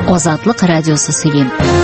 Азатлык радиосы сөйли.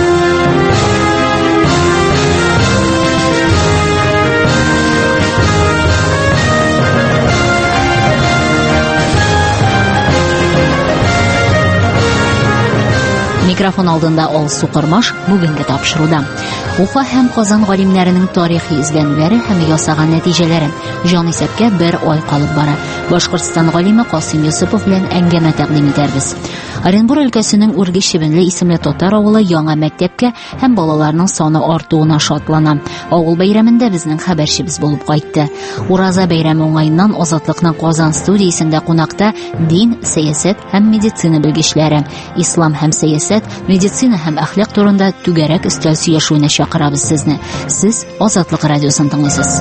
Микрофон алдында Ол Сукырмаш бүгенге тапшыруда. Уфа һәм Казан галимнәренең тарихи изләнүләре һәм ясаган нәтиҗәләре җан исәпкә бер ай калып бара. Башкортстан галиме Касыйм Йосыпов белән әңгәмә тәкъдим итәрбез. Оренбур өлкәсенең Үрге Чебенле исемле татар авылы яңа мәктәпкә һәм балаларның саны артуына шатлана. Авыл бәйрәмендә безнең хәбәрчебез булып кайтты. Ураза бәйрәме уңаеннан Азатлыкның Казан студиясендә кунакта дин, сәясәт һәм медицина белгечләре, ислам һәм сәясәт, медицина һәм әхлак турында түгәрәк өстәл сөйләшүенә чакырабыз сезне. Сез Азатлык радиосын тыңлыйсыз.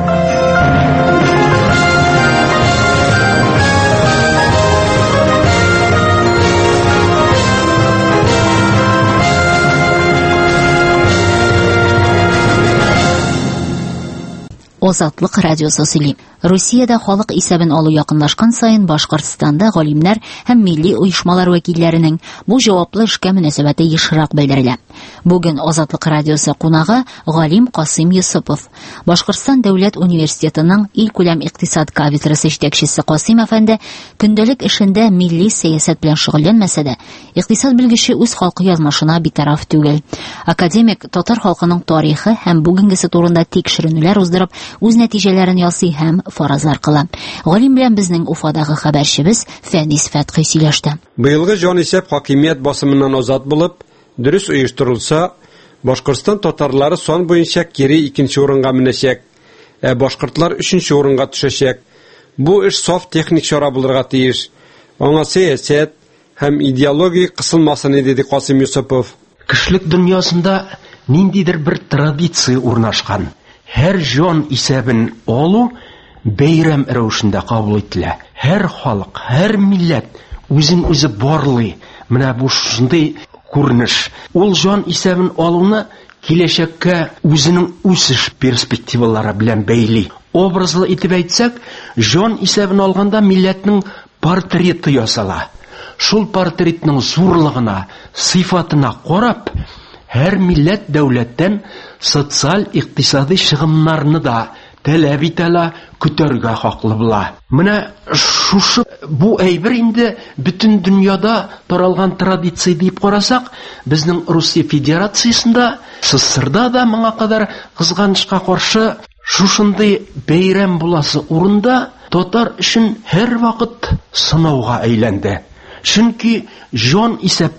Азатлык радиосы сөйли. Русиядә халык исәбен алу якынлашкан сайын Башкортстанда галимнәр һәм милли оешмалар вәкилләренең бу җаваплы эшкә мөнәсәбәте ешрак белдерелә. Бүген Азатлык радиосы кунагы галим Касыйм Йосыпов. Башкортстан дәүләт университетының илкүләм икътисад кафедрасы җитәкчесе Касыйм әфәнде көндәлек эшендә милли сәясәт белән шөгыльләнмәсә дә, икътисад белгече үз халкы язмышына битараф түгел. Академик татар халкының тарихы һәм бүгенгесе турында тикшеренүләр уздырып, үз нәтиҗәләрен ясый һәм фаразлар кыла. Галим белән безнең Уфадагы хәбәрчебез Фәнис Фәтхи сөйләште. Быелгы җан исәп хакимият басымыннан азат булып, дөрес оештырылса, Башкортстан татарлары сан буенча кире 2нче урынга менәчәк, башкортлар 3нче урынга төшәчәк. Бу эш саф техник чара булырга тиеш. Аңа сәясәт һәм идеология кысылмасын диде Касыйм Йосыпов. Кишлек дөньясында ниндидер бер традиция урнашкан. Һәр җан исәбен алу бәйрәм рәвешендә кабул ителә. Һәр халык, һәр милләт үзен үзе барлый. Менә бу шундый күренеш. Ул җан исәбен алуны киләчәккә үзенең үсеш перспективалары белән бәйли. Образлы итеп әйтсәк, җан исәбен алганда милләтнең портреты ясала. Шул портретның зурлыгына, сыйфатына карап, һәр милләт дәүләттән социаль-икътисади чыгымнарны да таләп итәлә, көтәргә хаклы була. Менә шушы бу әйбер инде бөтен дөньяда таралган традиция дип карасак, безнең Русия Федерациясендә, СССРда да моңа кадәр кызганычка каршы шушындый бәйрәм буласы урында татар өчен һәр вакыт сынауга әйләнде. Чөнки җан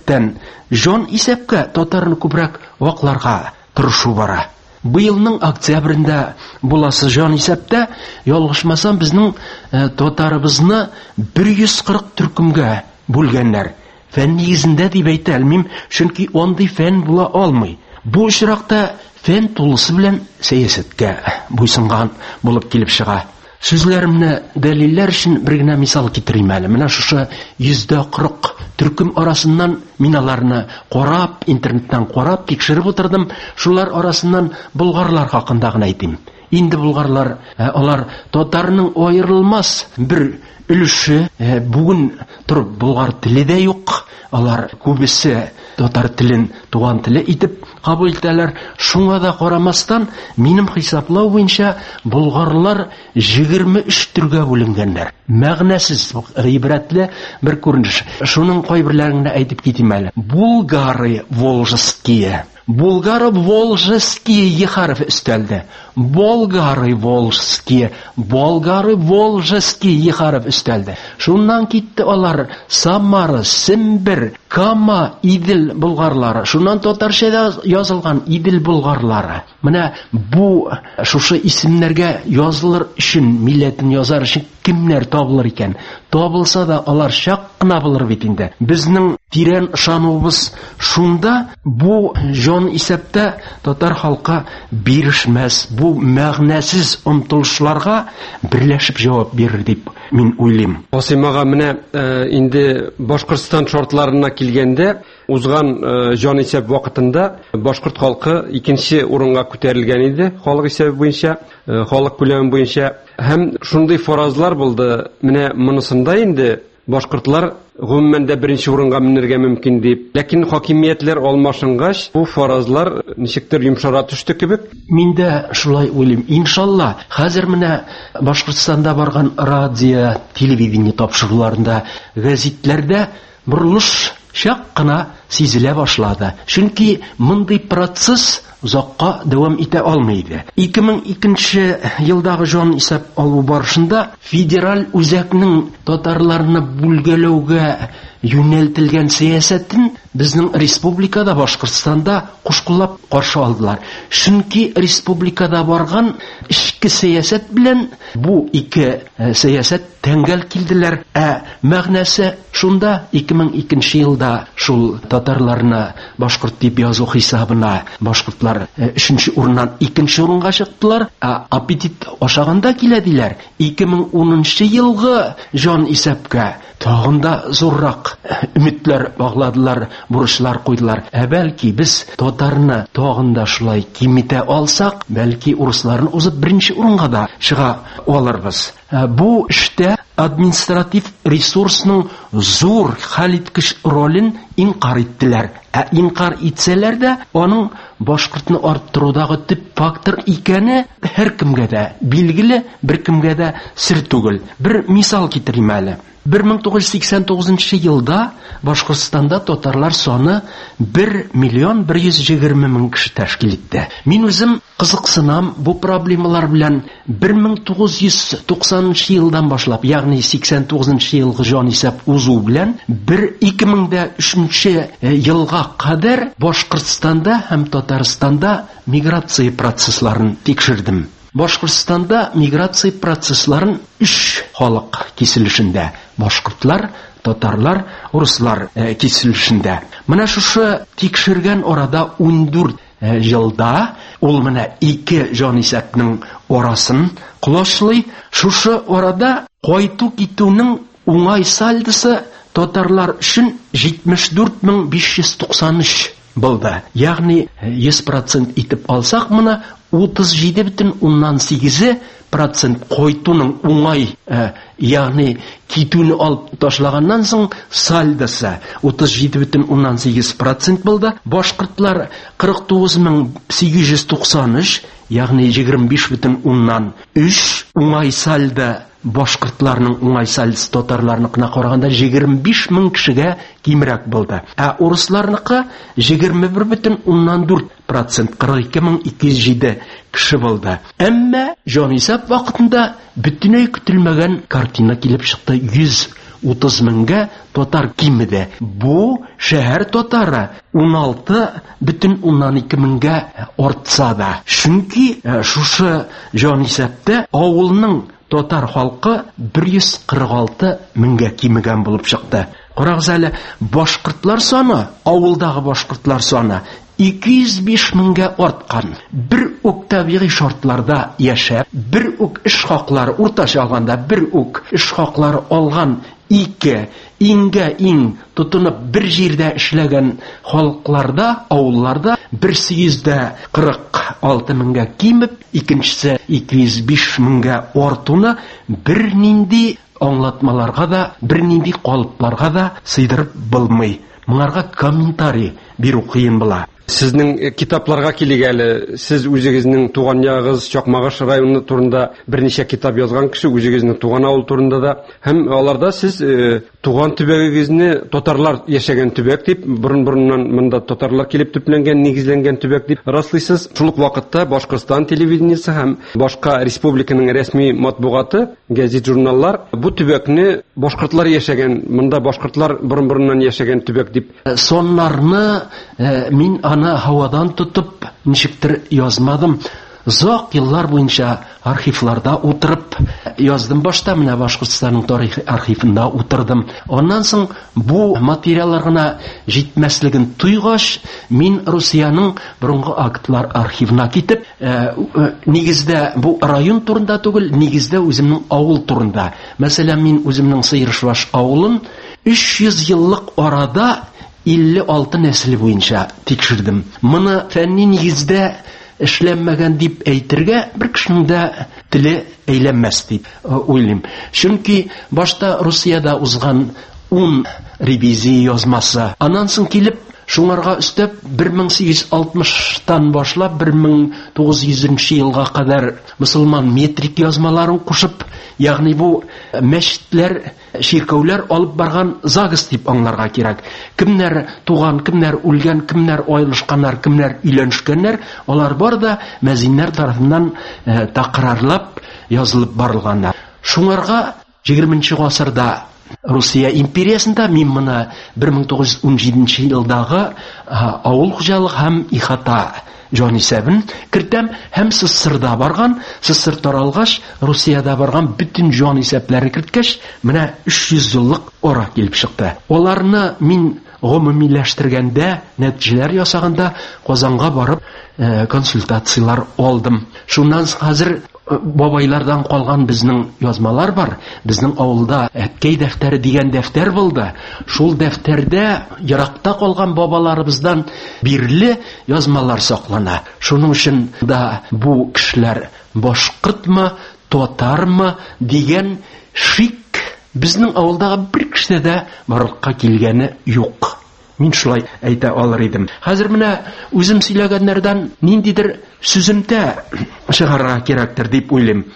исәпкә татарны күбрәк вакларга тырышу бара. Быелның октябрендә буласы җан исәптә, ялгышмасам, безнең татарыбызны 140 төркемгә бүлгәннәр. Фән нигезендә дип әйтә алмыйм, чөнки андый фән була алмый. Бу очракта фән тулысы белән сәясәткә буйсынган булып килеп чыга. Сүзләремне дәлилләр өчен бер генә мисал китерим әле. Менә шушы 140 төркем арасыннан мин аларны карап, интернеттан карап, тикшереп утырдым. Шулар арасыннан болгарлар хакында гына әйтим. Инде болгарлар, алар татарның аерылмас бер өлеше, бүген турып болгар теле дә юк. Алар күбесе татар телен туган теле итеп кабул итәләр. Шуңа да карамастан, минем хисаплау буенча болгарлар 23 төргә бүленгәннәр. Мәгънәсез, гыйбрәтле бер күренеш. Шуның кайберләрен әйтеп китим әле. Болгары волжские ехаров өстәлде. Болгары волжские ехаров өстәлде. Шуннан китте алар Самара, Сембер, Кама, Идел болгарлары. Шуннан татарчада язылган Идел болгарлары. Менә бу шушы исемнәргә язылыр өчен, милләтен язар өчен кемнәр табылыр икән? Табылса да алар чак кына булыр бит инде. Безнең тирән ышануыбыз шунда, бу җан исәптә татар халкы бирешмәс, бу мәгънәсез омтылышларга берләшеп җавап бирер дип мин уйлыйм. Касыймага менә инде Башкортстан шартларына килгәндә, узган җан исәп вакытында башкорт халкы 2нче урынга күтәрелгән иде, халык исәбе буенча, халык күләме буенча. Һәм шундый фаразлар булды. Менә монысында инде башкортлар гомумән дә беренче урынга менергә мөмкин дип. Ләкин хакимиятләр алмашынгач, бу фаразлар ничектер йомшара төште кебек. Мин дә шулай уйлыйм. Иншалла, хәзер менә Башкортстанда барган радио, телевидение тапшыруларында, гәзитләрдә бурылыш чак кына сизелә башлады. Чөнки мондый процесс узакка дәвам итә алмый. 2002 елдагы җан исәп алу барышында федераль үзәкнең татарларны бүлгәләүгә юнәлтелгән сәясәтен безнең республикада, Башкортстанда кушкыллап каршы алдылар. Чөнки республикада барган ички сәясәт белән бу ике сәясәт тәңгәл килделәр. Мәгънәсе шунда 2002 елда шул татарларны башкорт дип язу хисабына башкортлар 3нче урыннан 2нче урынга чыктылар. Аппетит ашаганда киләдиләр. 2010 елгы җан исәпкә тагында зуррак өметләр багладылар, бурычлар куйдылар. Бәлки без татарны тагында шулай кимитә алсак, бәлки урысларны узып беренче урынга да чыга алырбыз. Бу эштә административ ресурсның зур хәлиткеч ролен инкар иттеләр. Инкар итсәләр дә, аның башкортны арттырудагы төп фактор икәне һәркемгә дә билгеле, беркемгә дә сер түгел. Бер мисал китерим әле. 1989 елда Башкортстанда татарлар саны 1,120,000 кеше тәшкил итте. Мин үзем кызыксынам бу проблемалар белән 1990 елдан башлап, ягъни 89 елгы җан исәп узу белән 2003 елга кадәр Башкортстанда һәм Татарстанда миграция процессларын тикшердем. Башкортстанда миграция процессларын 3 халык киселешендә: башкортлар, татарлар, урыслар киселешендә. Менә шушы тикшергән арада 14 елда ул менә 2 җан исәпнең арасын кулашлый. Шушы арада кайту китүнең уңай сальдысы татарлар өчен 74593 булды. Ягъни 100% итеп алсак, моны 37,8% кайтуның уңай, ягъни китүне алып ташлаганнан соң сальдысы 37,8% булды. Башкортлар 49893, ягъни 25,3 уңай сальды. Башкортларның уңай сальдысы татарларныкына караганда 25,000 кешегә кимрәк булды. Урысларныкы 21,4%, 42,207 кеше булды. Әмма җан исәп вакытында бөтенләй көтелмәгән картина килеп чыкты. 130 меңгә татар кимеде. Бу шәһәр татары 16,2 меңгә артса да. Чөнки шушы җан исәптә авылның татар халкы 146 меңгә кимегән булып чыкты. Карагыз әле, башкортлар саны, авылдагы башкортлар саны 205 меңгә арткан. Бер үк табигый шартларда яшәп, бер үк эш хаклары уртача алганда, бер үк эш хаклары алган 2 иң тотынып бер җирдә эшләгән халыкларда, авылларда 146 меңгә кимеп, икенчесе 205 меңгә артуны бер нинди аңлатмаларга да, бер нинди калыпларга да сыйдырып булмый. Моңарга комментарий бирү кыен була. Сезнең китапларга килик әле. Сез үзегезнең туган ягыгыз Чакмагыш районы турында берничә китап язган кеше, үзегезнең туган авыл турында да. Һәм аларда сез туган төбәгегезне татарлар яшәгән төбәк дип, борын-борыннан монда татарлар килеп төпләнгән, нигезләнгән төбәк дип раслыйсыз. Шул ук вакытта Башкортстан телевидениесе һәм башка республиканың рәсми матбугаты, гәзит-журналлар бу төбәкне башкортлар яшәгән, монда башкортлар борын-борыннан яшәгән төбәк дип. Соннарны мин аны һавадан тотып ничектер язмадым. Зак еллар буенча архивларда утырып яздым. Башта менә Башкортстанның тарихи архивында утырдым. Аннан соң бу материалларга җитмәслеген туйгач, мин Русияның борынгы актлар архивына китеп, нигездә бу район турында түгел, нигездә үземнең авыл турында. Мәсәлән, мин үземнең Сыершваш авылын 300 еллык арада 56 нәсел буенча тикшердем. Моны фәнни нигездә эшләнмәгән дип әйтергә бер кешенең дә теле әйләнмәс дип уйлыйм. Чөнки башта Русияда узган 10 ревизия язмасы, аннан соң килеп шуңарга өстәп 1860-тан башлап 1900 елга кадәр мусулман метрик язмаларын кушып, ягъни бу мәчетләр, ширкәүләр алып барган ЗАГС дип аңларга кирәк. Кемнәр туган, кемнәр үлгән, кемнәр айлышканнар, кемнәр өйләнешкәннәр, алар бар да мәзиннәр тарафыннан тақрарлап язылып барылганнар. Шуңарга 20-нче гасырда Русия империясында мин моны 1917 елдагы авыл хуҗалык һәм ихата җанисәбен кертәм һәм СССРда барган, СССР таралгач, Русияда барган бүтән җанисәпләре керткәч, менә 300 еллык ара килеп чыкты. Аларны мин гомумиләштергәндә, нәтиҗәләр ясаганда Казанга барып консультациялар алдым. Шуннан хәзер бабайлардан калган безнең язмалар бар. Безнең авылда әткәй дәфтәре дигән дәфтәр булды. Шул дәфтәрдә еракта калган бабаларыбыздан бирле язмалар саклана. Шуның өчен да бу кешеләр башкортмы, татармы дигән шик безнең авылдагы бер кешедә дә барлыкка килгәне юк. Мин шулай әйтә алыр идем. Хәзер менә үзем сөйләгәннәрдән ниндидер сүземтә чыгарга кирәктер дип уйлыйм.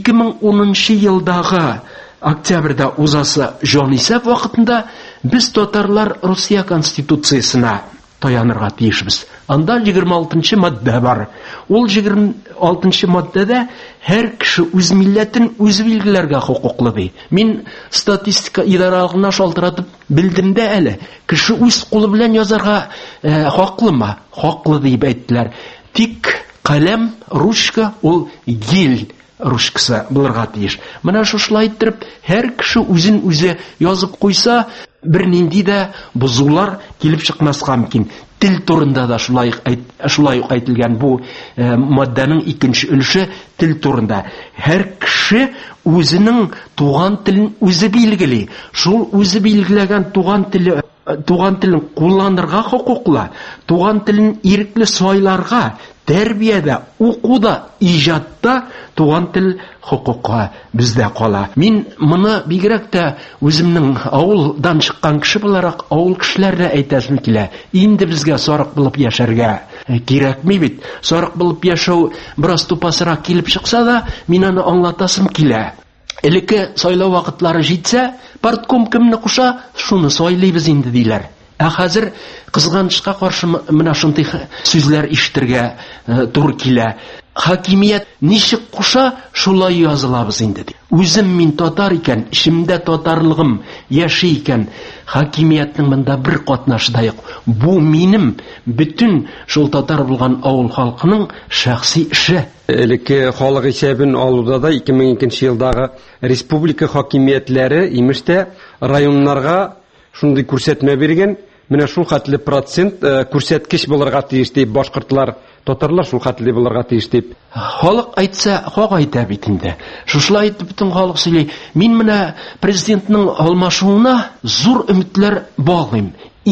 2010 елдагы октябрьдә узасы җанисәп вакытында без татарлар Русия конституциясына таянырга тиешбез. Анда 26-нчы мадда бар. Ул 26-нчы маддада һәр кеше үз милләтен үзе билгеләргә хукуклы ди. Мин статистика идаралыгына шалтыратып белдем дә әле. Кеше үз кулы белән язарга хаклымы? Хаклы дип әйттеләр. Тик каләм, ручка ул гел ручкасы булырга тиеш. Менә шулай итеп һәр кеше үзен үзе язып куйса, бер нинди дә бузулар килеп чыкмаска мөмкин. Тел турында да шулай әйтелгән бу мадданың 2нче өлеше тел турында. Һәр кеше үзенең туган телен үзе билгели. Шул үзе билгеләгән туган телен кулланырга хукуклы. Туган телен ирекле сайларга, тәрбиядә, укуда, иҗатта туган тел хукукы бездә кала. Мин моны бигрәк тә үземнең авылдан чыккан кеше буларак авыл кешеләренә әйтәсем килә. Инде безгә сарык булып яшәргә кирәкми бит. Сарык булып яшәү бераз тупасрак килеп чыкса да, мин аны аңлатасым килә. Элекке сайлау вакытлары җитсә, партком кемне куша, шуны сайлыйбыз инде диләр. Хәзер кызганычка каршы менә шундый сүзләр ишетергә туры килә. Хакимият ничек куша, шулай язылабыз инде ди. Үзем мин татар икән, ишемдә татарлыгым яши икән, хакимиятның монда бер катнашы да юк. Бу минем бүтән шул татар булган авыл халкының шәхси эше. Элекке халык исәбен алуда да 2002 елдагы республика хакимиятләре имештә районнарга шундый күрсәтмә биргән. Менә шул хәтле процент күрсәткеч булырга тиеш дип башкортлар, татарлар шул хәтле булырга тиеш дип. Халык әйтсә, хак әйтә бит инде. Шулай итеп бүтән халык сөйли. Мин менә президентның алмашуына зур өметләр баглыйм.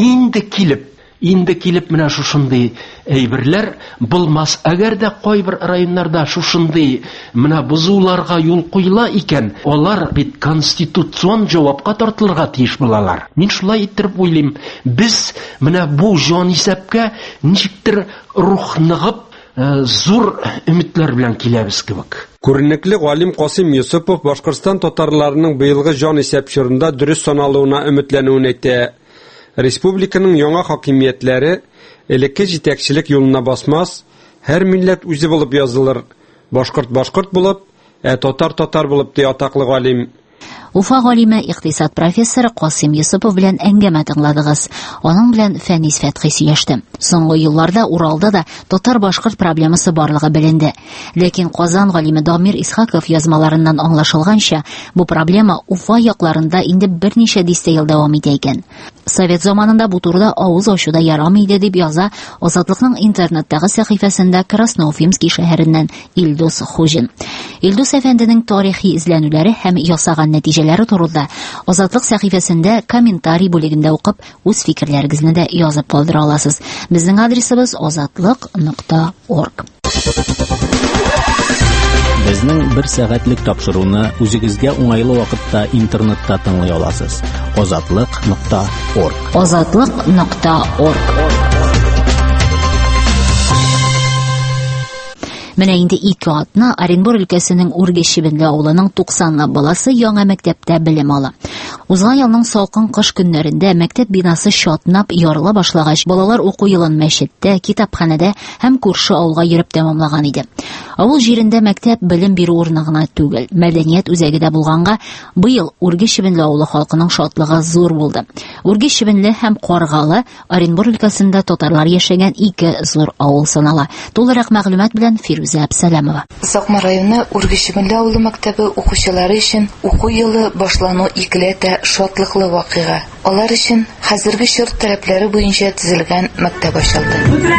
Инде килеп менә шушындый әйберләр булмас. Әгәр дә кайбер районнарда шушындый менә бузуларга юл куйла икән, алар бит конституцион җавапка тартылырга тиеш булалар. Мин шулай итеп уйлыйм. Без менә бу җанисәпкә ничектер рухныгып, зур өметләр белән киләбез кебек. Күренекле галим Касым Юсупов Башкортстан татарларының быелгы җанисәп чорында дөрес саналуына өметләнүен әйтә. Республиканың яңа хакимиятләре элекке җитәкчелек юлына басмас, һәр милләт үзе булып язылыр. Башкорт булып, татар булып ди атаклы галим. Уфа галиме икътисад профессоры Касым Юсупов белән әңгәмә тыңладыгыз. Аның белән Фәнис Фәтхи сөйләште. Соңгы елларда Уралда да татар-башкорт проблемасы барлыгы беленде. Ләкин Казан галиме Дамир Исхаков язмаларыннан аңлашылганча, бу проблема Уфа якларында инде берничә дистә ел дәвам итә икән. Совет заманында бу турыда авыз ачуда ярамый иде дип яза Азатлыкның интернеттагы сәхифәсендә Красноуфимский шәһәреннән Илдус Хуҗин. Илдус әфәнденең тарихи изләнүләре һәм ясаган нәтиҗәләре турында Азатлык сәхифәсендә комментарий бүлегендә укып, үз фикерләрегезне дә язып калдыра аласыз. Безнең адресыбыз azatlyk.org. Безнең 1 сәгатьлек тапшыруны үзегезгә уңайлы вакытта интернетта тыңлый аласыз. Озатлык.орг. Озатлык.орг. Менә инде 2 атна Оренбур өлкәсенең Үргә-Чебенле авылының 90 баласы яңа мәктәптә белем ала. Узган елның салкын кыш көннәрендә мәктәп бинасы чатнап ярыла башлагач, балалар уку елын мәчеттә, китапханәдә һәм күрше авылга йөреп тәмамлаган иде. Авыл җирендә мәктәп белем бирү урыны гына түгел, мәдәният үзәге дә булганга, быел Үргә-Чебенле авылы халкының шатлыгы зур булды. Үргә-Чебенле һәм Каргалы Оренбур өлкәсендә татарлар яшәгән 2 зур авыл санала. Тулырак мәгълүмат белән Фируза Әбсәләмова. Сакма районы Үргә-Чебенле авылы мәктәбе укучылары өчен уку елы башлану икеләтә шатлыклы вакыйга. Алар өчен хәзерге шарт таләпләре буенча төзелгән мәктәп ачылды.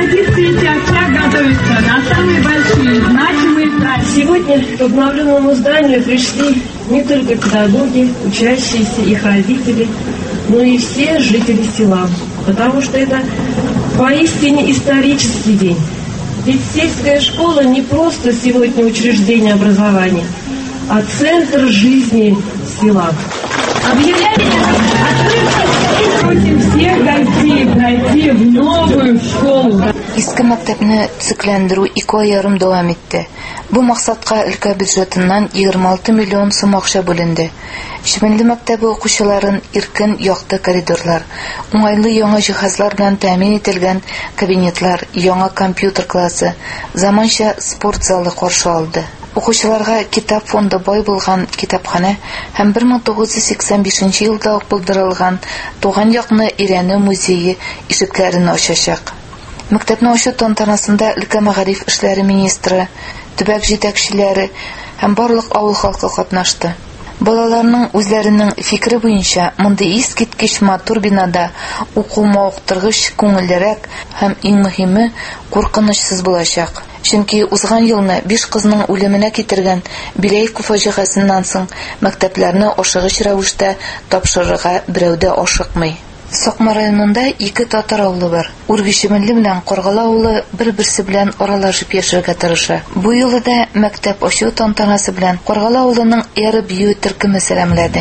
Сегодня к обновленному зданию пришли не только педагоги, учащиеся, их родители, но и все жители села, потому что это поистине исторический день. Ведь сельская школа не просто сегодня учреждение образования, а центр жизни села. Объявляем открытие и просим всех найти в новую школу. Иске мәктәпне төзекләндерү 2 ай ярым дәвам итте. Бу максатка өлкә бюджетыннан 26 миллион сум акча бүленде. Чебенле мәктәбе укучыларын иркен якты коридорлар, уңайлы яңа җиһазлар белән тәэмин ителгән кабинетлар, яңа компьютер классы, заманча спорт залы каршы алды. Укучыларга китап фонды бай булган китапханә һәм 1985 елда ук булдырылган Туган якны өйрәнү музее ишекләрен ачачак. Мәктәпне ачу тантанасында өлкә мәгариф эшләре министры, төбәк җитәкчеләре һәм барлык авыл халкы катнашты. Балаларның үзләренең фикере буенча, мондый искиткеч матур бинада уку мавыктыргыч, күңеллерәк һәм иң мөһиме куркынычсыз булачак. Чөнки узган елны 5 кызның үлеменә китергән Биләевка фаҗигасеннән соң мәктәпләрне ашыгыч рәвештә тапшырырга берәү дә ашыкмый. Сакма районында 2 татар авылы бар. Үргә-Чебенле белән Каргалы авылы бер-берсе белән аралашып яшәргә тырыша. Бу елда да мәктәп ачу тантанасы белән Каргалы авылының эрэ-бию төркеме сәламләде.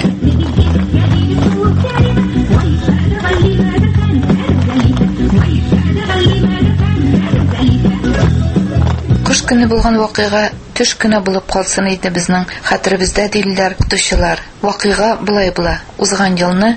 Кыш көне булган вакыйга төш көне булып калсын иде безнең хәтеребездә диләр укытучылар. Вакыйга булай була. Узган елны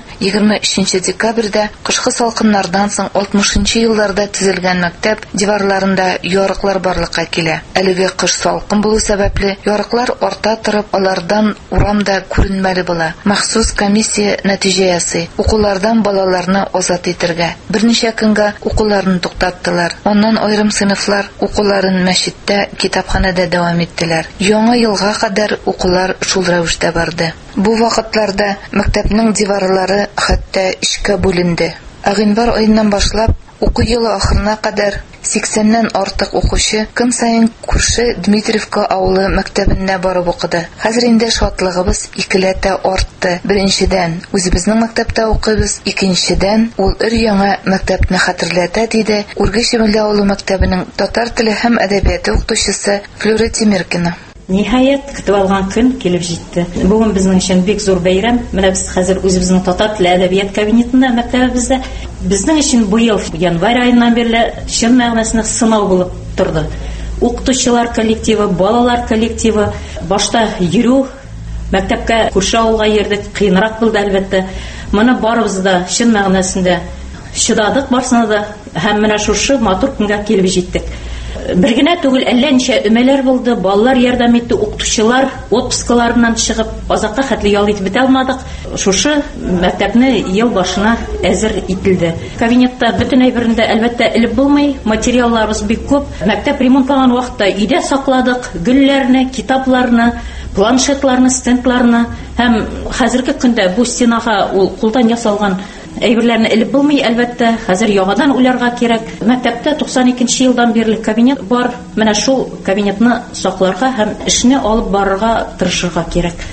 23 декабрьдә кышкы салкыннардан соң 60-нчы елларда төзелгән мәктәп диварларында ярыклар барлыкка килә. Әлеге кыш салкын булу сәбәпле ярыклар арта торып, алардан урамда күренмәле була. Махсус комиссия нәтиҗә ясый. Укулардан балаларны азат итәргә. Берничә көнгә укуларны туктаттылар. Аннан аерым сыйныфлар укуларын мәчеттә, китапханәдә дәвам иттеләр. Яңа елга кадәр укулар шул рәвештә барды. Бу вакытларда мәктәпнең диварлары хәтта ишкә бүленде. Гыйнвар аеннан башлап уку елы ахырына кадәр 80ннән артык укучы көн сайын күрше Дмитриевка авылы мәктәбенә барып укыды. Хәзер инде шатлыгыбыз икеләтә артты. Беренчедән, үзебезнең мәктәптә укыйбыз, икенчедән, ул өр-яңа мәктәпне хәтерләтә, диде Үргә-Чебенле авылы мәктәбенең татар теле һәм әдәбияты укытучысы Флюра Тимиркина. Ниһаять, көтеп алган көн килеп җитте. Бүген безнең өчен бик зур бәйрәм. Менә без хәзер үзебезнең татар теле әдәбият кабинетында мәктәбебездә. Безнең өчен бу ел январь аеннан бирле чын мәгънәсендә сынау булып торды. Укытучылар коллективы, балалар коллективы башта йөрү, мәктәпкә күрше авылга йөрдек, кыенрак булды әлбәттә. Моны барыбыз да чын мәгънәсендә чыдадык, барсына да һәм менә шушы матур көнгә килеп җиттек. Бер генә түгел, әллә ничә өмәләр булды, балалар ярдәм итте, укытучылар отпускаларыннан чыгып, азакка хәтле ял итеп бетә алмадык. Шушы мәктәпне ел башына әзер ителде. Кабинетта бөтен әйберендә әлбәттә элеп булмый, материалларыбыз бик күп. Мәктәп ремонтланган вакытта өйдә сакладык гөлләрне, китапларны, планшетларны, стендларны һәм хәзерге көндә бу стенага ул кулдан ясалган әйберләрне элеп булмый, әлбәттә, хәзер яңадан уйларга кирәк. Мәктәптә 92нче елдан бирле кабинет бар. Менә шул кабинетны сакларга һәм эшне алып барырга тырышырга кирәк.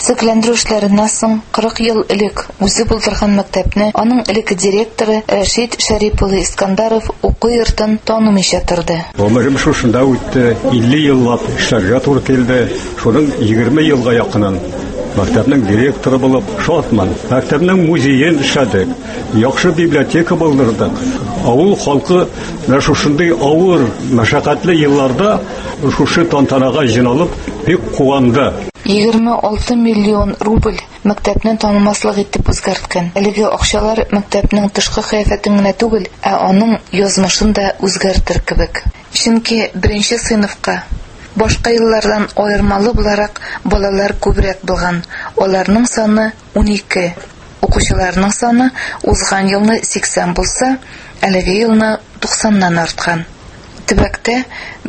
Төзекләндерү эшләреннән соң 40 ел элек үзе булдырган мәктәпне аның элекке директоры Рәшит Шәрипов Искандаров уку йортын танымыйча торды. Өмірім шушында үтті, 50 еллап эшләргә туры килде. Шуның 20 елга якынын мәктәпнең директоры булып шатман. Мәктәпнең музейын эшләдек. Яхшы библиотека булдырдык. Авыл халкы шушындый авыр, мәшәкатьле елларда шушы тантанага җыйналып бик куанды. 26 миллион рубль мәктәпне танымаслык итеп үзгәрткән. Әлеге акчалар мәктәпнең тышкы кыяфәтен генә түгел, ә аның язмышын да үзгәртер кебек. Чөнки 1нче сыйныфка башка еллардан аермалы буларак балалар күбрәк булган. Аларның саны 12. Укучыларның саны узган елны 80 булса, әлеге елны 90ннан арткан. Төбәктә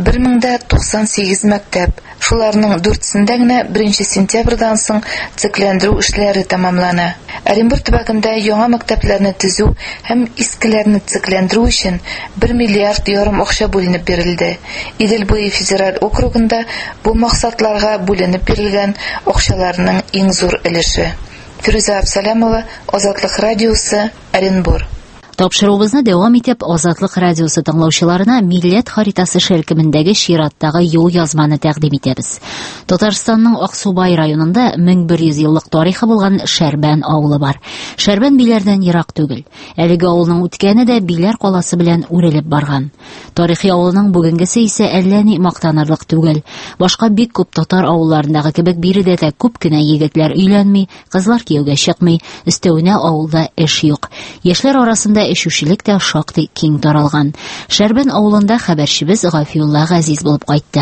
1098 мәктәп, шуларның 4сендә генә 1 сентябрьдән соң төзекләндерү эшләре тәмамлана. Оренбур төбәгендә яңа мәктәпләрне төзү һәм искеләрне төзекләндерү өчен 1,5 миллиард акча бүленеп бирелде. Идел буе федераль округында бу максатларга бүленеп бирелгән акчаларның иң зур өлеше. Фируза Абсалямова, Азатлык радиосы, Оренбур. Тапшыруыбызны дәвам итеп, Азатлык радиосы тыңлаучыларына милләт харитасы шәркемендәге чираттагы юл язманы тәкъдим итәбез. Татарстанның Аксубай районында 1100 еллык тарихы булган Шәрбән авылы бар. Шәрбән Биләрдән ерак түгел. Әлеге авылның үткәне дә Биләр каласы белән үрелеп барган. Тарихи авылның бүгенгесе исә әллә ни мактанырлык түгел. Башка бик күп татар авылларындагы кебек биредә дә күп кенә егетләр өйләнми, кызлар кияүгә чыкмый, өстәвенә авылда эш юк. Яшьләр арасында эшүчелек тә шактый киң таралган. Шәрбән авылында хәбәрчебез Гафиулла Газиз булып кайтты.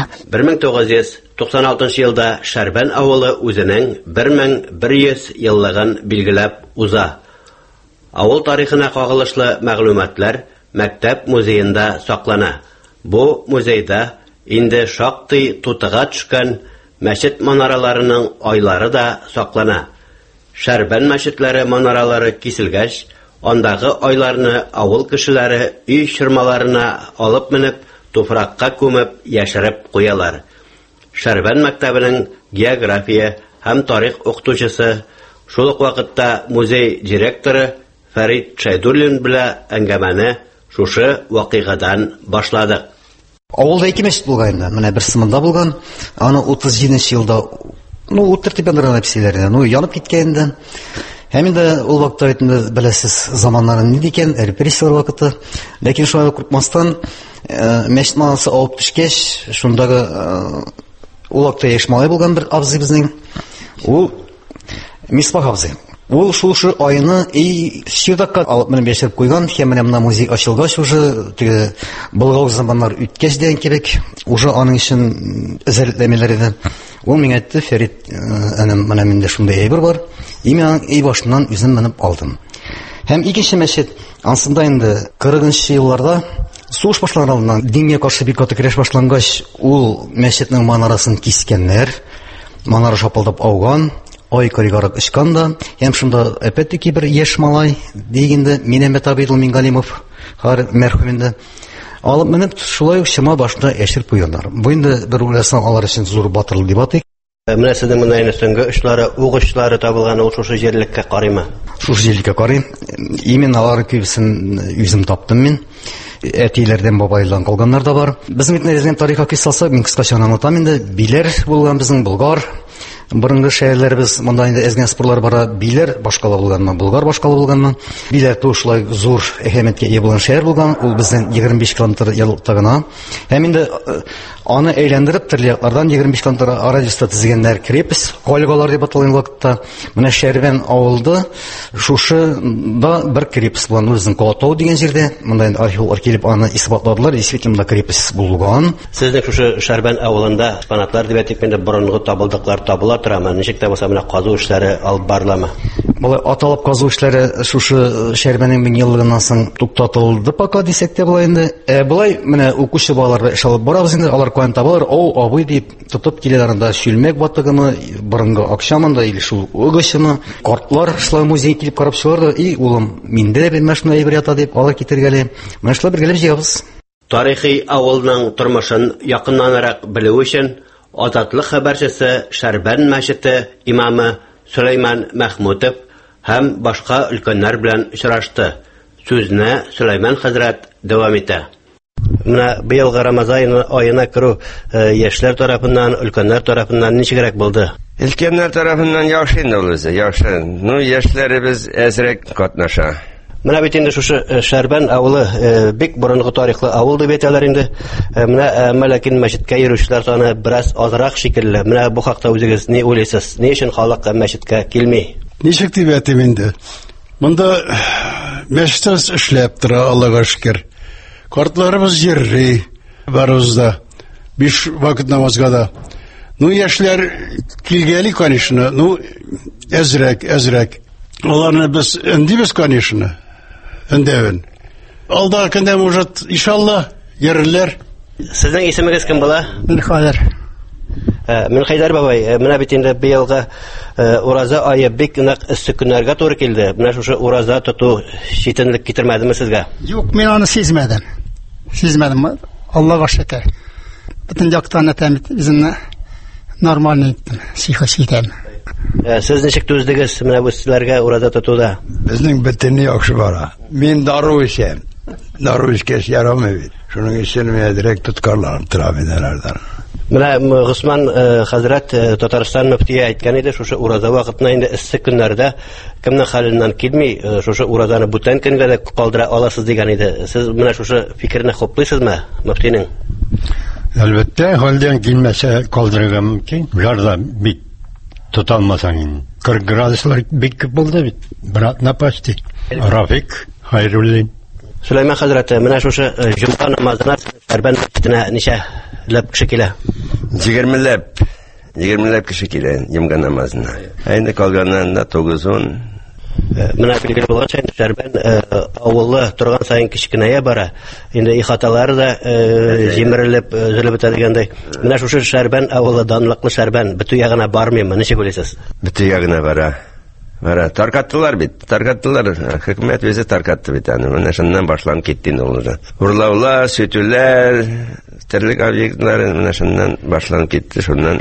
1996 елда Шәрбән авылы үзенең 1100 еллыгын билгеләп уза. Авыл тарихына кагылышлы мәгълүматлар мәктәп музеенда саклана. Бу музейда инде шактый тутыга төшкән мәчет манараларының айлары да саклана. Шәрбән мәчетләре манаралары киселгәч, андагы айларны авыл кешеләре үй шырмаларына алып менеп, туфракка күмеп, яшереп куялар. Шәрбән мәктәбенең география һәм тарих укытучысы, шул ук вакытта музей директоры Фәрит Шәйдуллин белән әңгәмәне шушы вакыйгадан башладык. Авылда 2 мәчет булган инде. Менә берсе монда булган. Аны 37 елда, утыртып писәләрдә, янып киткән инде. Һәм инде ул вакытта әйтәм, беләсез, заманнарын ни дигән, репрессиялар вакыты. Ләкин шулай курыкмастан, мәчет манасы алып төшкәч, шундагы ул вакытта яшь малай булган бер абзый безнең. Ул Мисбах абзый. Ул шушы айны чирдакка алып менеп яшереп куйган. Һәм менә моны музей ачылгач уже теге булгау заманнар үткәч дигән кирәк. Уже аның өчен эзәрлекләмәләр иде. Ул миңа әйтте, Фәрит, менә миндә шундый әйбер бар. Мен башыннан үзем менеп алдым. Һәм икенче мәчет, ансында инде 40нчы елларда сугыш башланганнан дингә каршы бик каты көрәш башлангач, ул мәчетнең манарасын кискәннәр, манара шапылдап ауган, ай каригарак ычкан да, һәм шунда опять-таки бер яшь малай дигәндә Минәмәт Абидул Мингалимов мәрхүм инде алып менеп шулай ук чама башында яшереп куйганнар. Бу инде бер уйласаң алар өчен зур батырлык дип атыйк. Менә сезнең монда соңгы эшләре, угышлары табылган ул шушы җирлеккә карыймы? Шушы җирлеккә карыйм. Именно алар күбесен үзем таптым мин. Әтиләрдән, бабайлардан калганнар да бар. Безнең итнәрезгән тарихка кыскача, мин кыскача аңлатам инде. Биләр булган безнең Болгар. Борынгы шәһәрләребез, монда инде әзгән спорлар бара. Биләр башкала булганмы, Болгар башкала булганмы? Биләр тушылай зур әһәмияткә ия булган шәһәр булган. Ул безнең 25 км ераклыкта гына. Һәм инде аны әйләндереп төрле яклардан 25 км радиуста төзегәннәр крепость, калгалар дип аталган вакытта. Менә Шәрбән авылды шушыда бер крепость булган, үзенең Колатау дигән җирдә. Монда инде археологлар килеп аны исбатладылар, действительно крепость булган. Сезнең шушы Шәрбән авылында экспонатлар дип әйтик, инде борынгы табылдыклар табыла торамы? Ничек тә булса менә казу эшләре алып барыламы? Болай аталып казу эшләре шушы Шәрбәнең 1000 еллыгыннан соң туктатылды пока дисәк тә була инде. Болай менә укучы балалар эш алып барабыз инде, алар каян табалар, абый дип тотып киләләр анда шүлмәк батыгымы, борынгы акчамында или шул угышымы. Картлар шулай музейга килеп карап чыгарды, и улым, миндә бер мәшне әйбер ята дип алар китергәле. Менә шулай бергәләп җыябыз. Тарихи авылның тормышын якыннанрак белү өчен Азатлык хәбәрчесе Шәрбән мәчете имамы Сөләйман Мәхмүтов һәм башка өлкәннәр белән очрашты. Сүзне Сөләйман хәзрәт дәвам итә. Менә быелгы Рамазан аена керү яшьләр тарафыннан, өлкәннәр тарафыннан ничегрәк булды? Өлкәннәр тарафыннан яхшы инде ул үзе, яхшы. Ну, яшьләребез әзрәк катнаша. Менә бит инде шушы Шәрбән авылы бик борынгы тарихлы авыл дип әйтәләр инде. Менә ләкин мәчеткә йөрүчеләр саны бераз азрак шикелле. Менә бу хакта үзегез ни уйлыйсыз? Ни өчен халык мәчеткә килми? Ничек дип әйтим инде? Монда мәчетләр эшләп тора, Аллага шөкер. Картларыбыз йөрри, барыбыз да 5 вакыт намазга да. Ну, яшьләр килгәли, конечно, ну, әзрәк. Аларны без эндибез, конечно. Эндәвен. Алда көндә может, иншалла, йөрерләр. Сезнең исемегез кем була? Минхайдар. Минхайдар бабай, менә бит инде быелгы ураза ае бик нык эссе көннәргә туры килде. Менә шушы ураза тоту читенлек китермәдеме сезгә? Юк, мин аны сизмәдем. Аллага шөкер. Бүтән яктан әйтәм, үземне нормально иттем, сихәс итәм. Сез ничек түздегез менә бу силәргә ураза тотуда? Безнең бөтенне яхшы бара. Мин дару эчәм. Дару эчкәч ярамый бит. Шуның өчен мен директ тоткарлар тора бедәләрдән. Менә Госман хәзрәт Татарстан мөфтие әйткән иде, шушы ураза вакытына инде эссе көннәрдә кемнең хәленнән килми, шушы уразаны бүтән көнгә дә калдыра аласыз дигән иде. Сез менә шушы фикерне хуплыйсызмы, мөфтинең? Әлбәттә, хәлдән килмәсә калдырырга мөмкин. Жарда бит тоталмасаң 40 градуслар бик булды бит. Брат на почти. Рафик Хайруллин. Сөләйман хәзрәт, менә шушы җомга намазына Шәрбән мәчетенә ничә ләп кеше килә? 20 ләп кеше килә җомга намазына. Инде калганнан да 9-10. Менә билгеле булганча, Шәрбән авылы торган сайын кичкенәя бара. Инде ихаталары да җимерелеп, зөлеп бетә дигәндәй. Менә шушы Шәрбән авылы данлыклы Шәрбән бөтен ягына бармыймы? Ничек уйлыйсыз? Бөтен ягына бара. Таркаттылар бит. Хөкүмәт үзе таркатты бит. Менә шуннан башланып китте инде ул. Урлаулар, сөтүләр, терлек объектлар менә шуннан башланып китте. Шуннан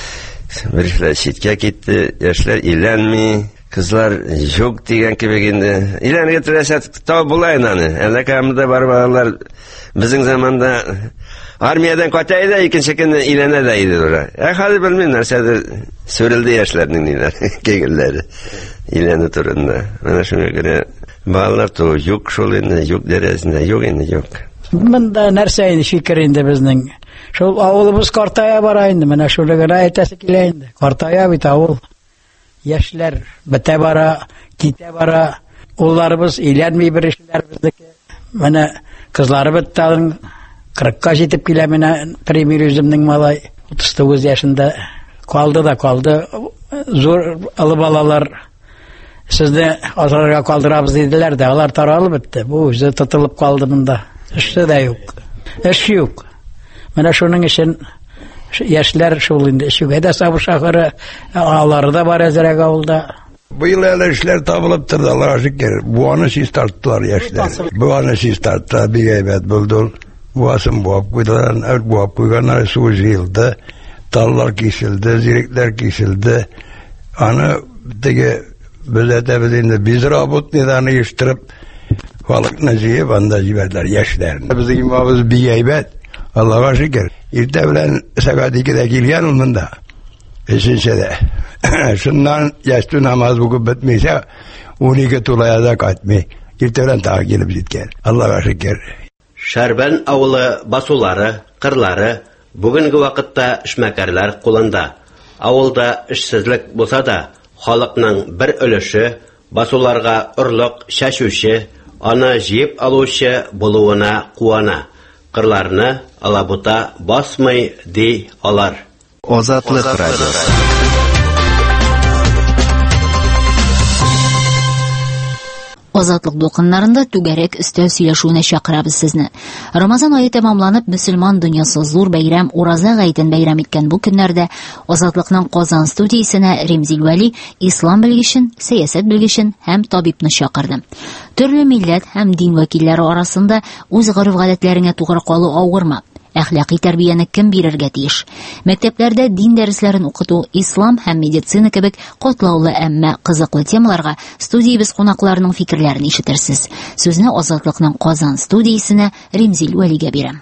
бершләр читкә китте, яшьләр иләнми. Кызлар юк дигән кебек инде. Иләнгә теләсә тау була инде. Әллә кемдә бар балалар безнең заманда армиядан кайтайда икенче көнне иләнә дә иде. Хәзер белмим нәрсәдер сүрелде яшьләрнең ниләр, кегелләре. Иләнә турында. Менә шуңа görə балалар то юк шул инде, юк дәрәсендә, юк инде, юк. Монда нәрсә инде фикер инде безнең. Шул авылыбыз картая бара инде, менә шулай әйтәсе килә инде. Картая бит авыл. Яшьләр бетә бара, китә бара. Улларыбыз иләнми бирешләр безнеке. Менә кызлары бетте, 40-ка җитеп килә, менә премьер үземнең малай 39 яшендә калды. Зур алып балалар сезне азарга калдырабыз диделәр дә, алар таралып бетте. Бу үзе тотылып калды монда. Эше дә юк. Эш юк. Менә шуның өчен яшьләр шул инде шуга да сабы шәһәре алары да бар әзрәк авылда. Быел әле эшләр табылып торды, Аллага шөкер. Бу аны сиз тарттылар яшьләр. Бу аны сиз тартты, бик әйбәт булды. Бу асын буап куйдылар, буап куйганнар су җыелды. Таллар киселде, зирекләр киселде. Аны теге беләдә инде biz работныйларны ештырып, халыкны җыеп анда җибәрделәр яшьләрне. Безнең имамыбыз бик әйбәт. Аллага шөкер. Иртә белән сәгать 2-дә килгән ул монда. Эшенчәдә. Шуннан ясту намаз укып бетмәсә, 12 тулаяда кайтмый. Иртә белән тагы килеп җиткән. Аллага шөкер. Шәрбән авылы басулары, кырлары бүгенге вакытта эшмәкәрләр кулында. Авылда эшсезлек булса да, халыкның бер өлеше басуларга орлык чәчүче, аны җыеп алучы булуына куана. Кырларны алабута басмый ди алар. Азатлык радиосы. Азатлык дулкыннарында түгәрәк өстәл сөйләшүенә чакырабыз сезне. Рамазан ае тәмамланып, мөселман дөньясы зур бәйрәм Ураза гаетен бәйрәм иткән бу көннәрдә Азатлыкның Казан студиясенә Ремзил Вәли ислам белгечен, сәясәт белгечен һәм табибны чакырды. Төрле милләт һәм дин вәкилләре арасында үз гореф-гадәтләренә тугры калу авырмы? Әхлакый тәрбияне кем бирергә тиеш? Мәктәпләрдә дин дәресләрен укыту, ислам һәм медицина кебек катлаулы, әмма кызыклы темаларга студиябез кунакларының фикерләрен ишетерсез. Сүзне Азатлыкның Казан студиясенә Римзил Вәлигә бирәм.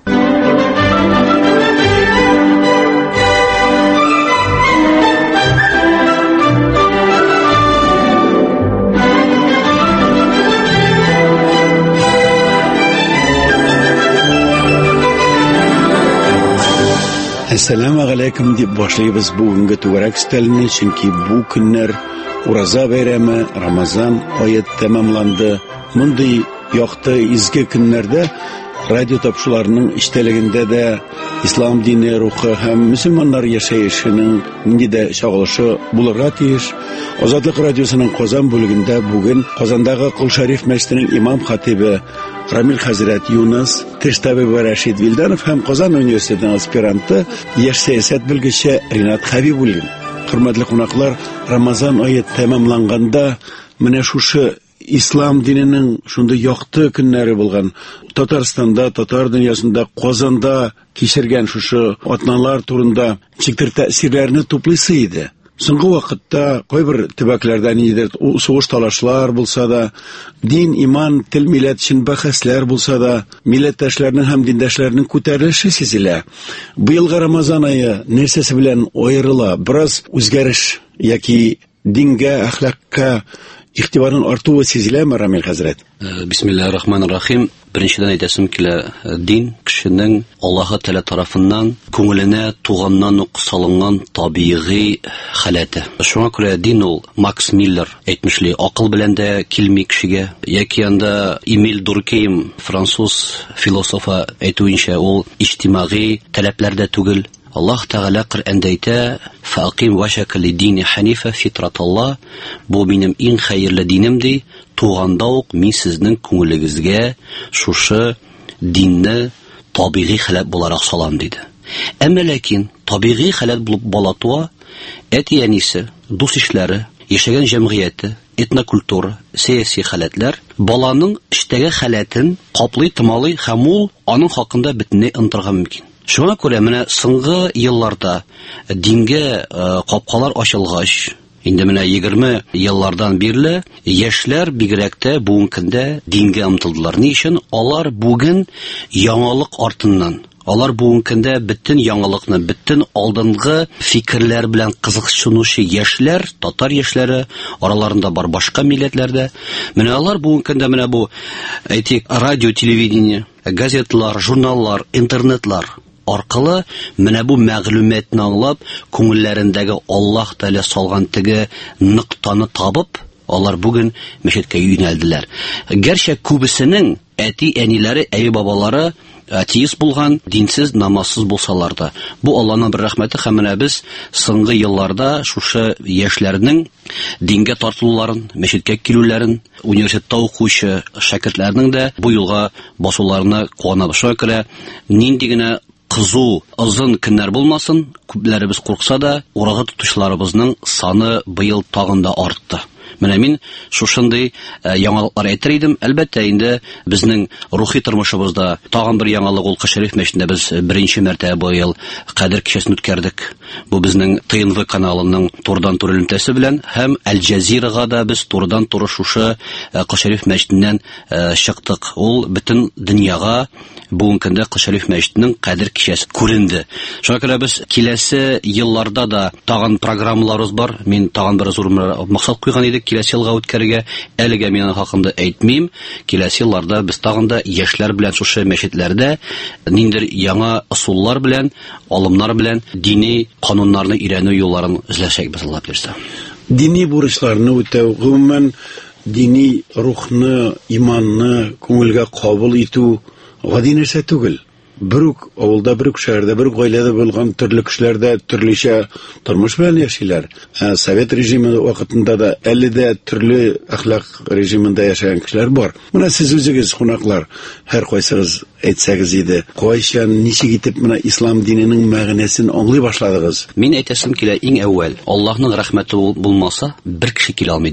Ассаламу алейкум дип башлыйбыз бүгенге түгәрәк стәлне, чөнки бу көннәр Ураза бәйрәме, Рамазан ае тәмамланды. Мондый якты изге көннәрдә радио тапшыларының иштәлегендә дә ислам дине рухы һәм мөселманнар яшәешенең нинди дә чагылышы булырга тиеш. Азатлык радиосының Казан бүлегендә бүген Казандагы Кол Шәриф мәчетенең имам хатибы Рамил хәзрәт Юнус, теш табибы Рашид Вилданов һәм Казан университетының аспиранты, яшь сәясәт белгече Ринат Хәбибуллин. Хөрмәтле кунаклар, Рамазан ае тәмамланганда менә шушы ислам диненең шундый якты көннәре булган Татарстанда, татар дөньясында, Казанда кичергән шушы атналар турында чиктер тәэсирләрне туплыйсы иде. Соңгы вакытта кайбер төбәкләрдә нидер сугыш талашлар булса да, дин, иман, тел, милләт өчен бәхәсләр булса да, милләттәшләрнең һәм диндәшләрнең күтәрелеше сизелә. Быелгы Рамазан ае нәрсәсе белән аерыла? Бераз үзгәреш яки дингә, әхлакка игътибарның артуы сизеләме, Рамил хәзрәт? Бисмиллаһир-рахманир-рахим. Беренчедән әйтәсем килә, дин кешенең Аллаһы Тәгалә тарафыннан күңеленә туганнан ук салынган табигый халәте. Шуңа күрә дин ул Макс Миллер әйтмешли, акыл белән дә килми кешегә. Яки анда Эмиль Дуркейм, француз философы әйтүенчә, ул иҗтимагый таләпләрдә түгел. Аллаһ Тәгалә Коръәндә әйтә: "Фaqim wajhaka lid-dini hanifa fitratallah", бу минем иң хәерле динем ди, туганда ук мин сезнең күңелегезгә шушы динне табигый халат буларак салам диде. Әмма ләкин табигый халат булып балатуа, әти-әнисе, дус-ишләре, яшәгән җәмгыяте, этнокультура, сәяси халатлар баланың эштәге халатын каплый, тымалый һәм ул аның хакында бөтенләй онытырга мөмкин. Шуңа күрә менә соңгы елларда дингә капкалар ачылгач, инде менә 20 еллардан бирле яшьләр бигрәк тә бүгенге көндә дингә омтылдылар. Ни өчен? Алар бүген яңалык артыннан, алар бүгенге көндә бөтен яңалыкны, бөтен алдынгы фикерләр белән кызыксынучы яшьләр, татар яшьләре, араларында бар башка милләтләрдә. Менә алар бүгенге көндә менә бу әйтик радио, телевидение, газетлар, журналлар, интернетлар аркылы менә бу мәгълүматны аңлап, күңелләрендәге Аллаһ Тәгалә салган теге ныктаны табып, алар бүген мәчеткә юнәлделәр. Гәрчә күбесенең әти-әниләре, әй-бабалары атеист булган, динсез, намазсыз булсалар да. Бу Аллаһның бер рәхмәте, һәм менә без соңгы елларда шушы яшьләрнең дингә тартылуларын, мәчеткә килүләрен, университетта укучы шәкертләрнең дә бу юлга басуларына куанабыз. Шуңа күрә нинди генә кызу, озын көннәр булмасын, күпләребез куркса да, урага тотучыларыбызның саны быел тагын да артты. Менә мин шушындый яңалыклар әйтер идем. Әлбәттә, инде безнең рухи тормышыбызда тагын бер яңалык ул Кол Шәриф мәчетендә без беренче мәртәбә быел Кадер кичәсен үткәрдек. Бу безнең ТНВ каналының турыдан-туры элемтәсе белән һәм Аль-Джазирага да без турыдан-туры шушы Кол Шәриф мәчетеннән чыктык. Ул бөтен дөньяга бүгенге көндә Кол Шәриф мәчетенең Кадер кичәсе күренде. Шуңа күрә без киләсе елларда да тагын программаларыбыз бар. Мин тагын бер зур максат куйган идек киләсе елга үткәрергә. Әлегә мин хакында әйтмим. Киләсе елларда без тагын да яшьләр белән шушы мәчетләрдә ниндер яңа ысуллар белән, алымнар белән дини кануннарны өйрәнү юлларын эзләшәкбез, Алла бирсә. Дини бурычларны үтәү, гомумән дини рухны, иманны күңелгә кабул итү гади нәрсә түгел. Бер авылда, бер шәһәрдә, бер гаиләдә булган төрле кешеләрдә төрлечә тормыш белән яшиләр. Совет режимы вакытында да әле дә төрле әхлак режимында яшәгән кешеләр бар. Менә сез үзегез, кунаклар, һәр кайсыгыз әйтсәгез иде, кайчан, ничек итеп менә ислам диненең мәгънәсен аңлый башладыгыз? Мин әйтәсем килә, иң әүвәл, Аллаһның рәхмәте булмаса, бер кеше килә алмый дингә.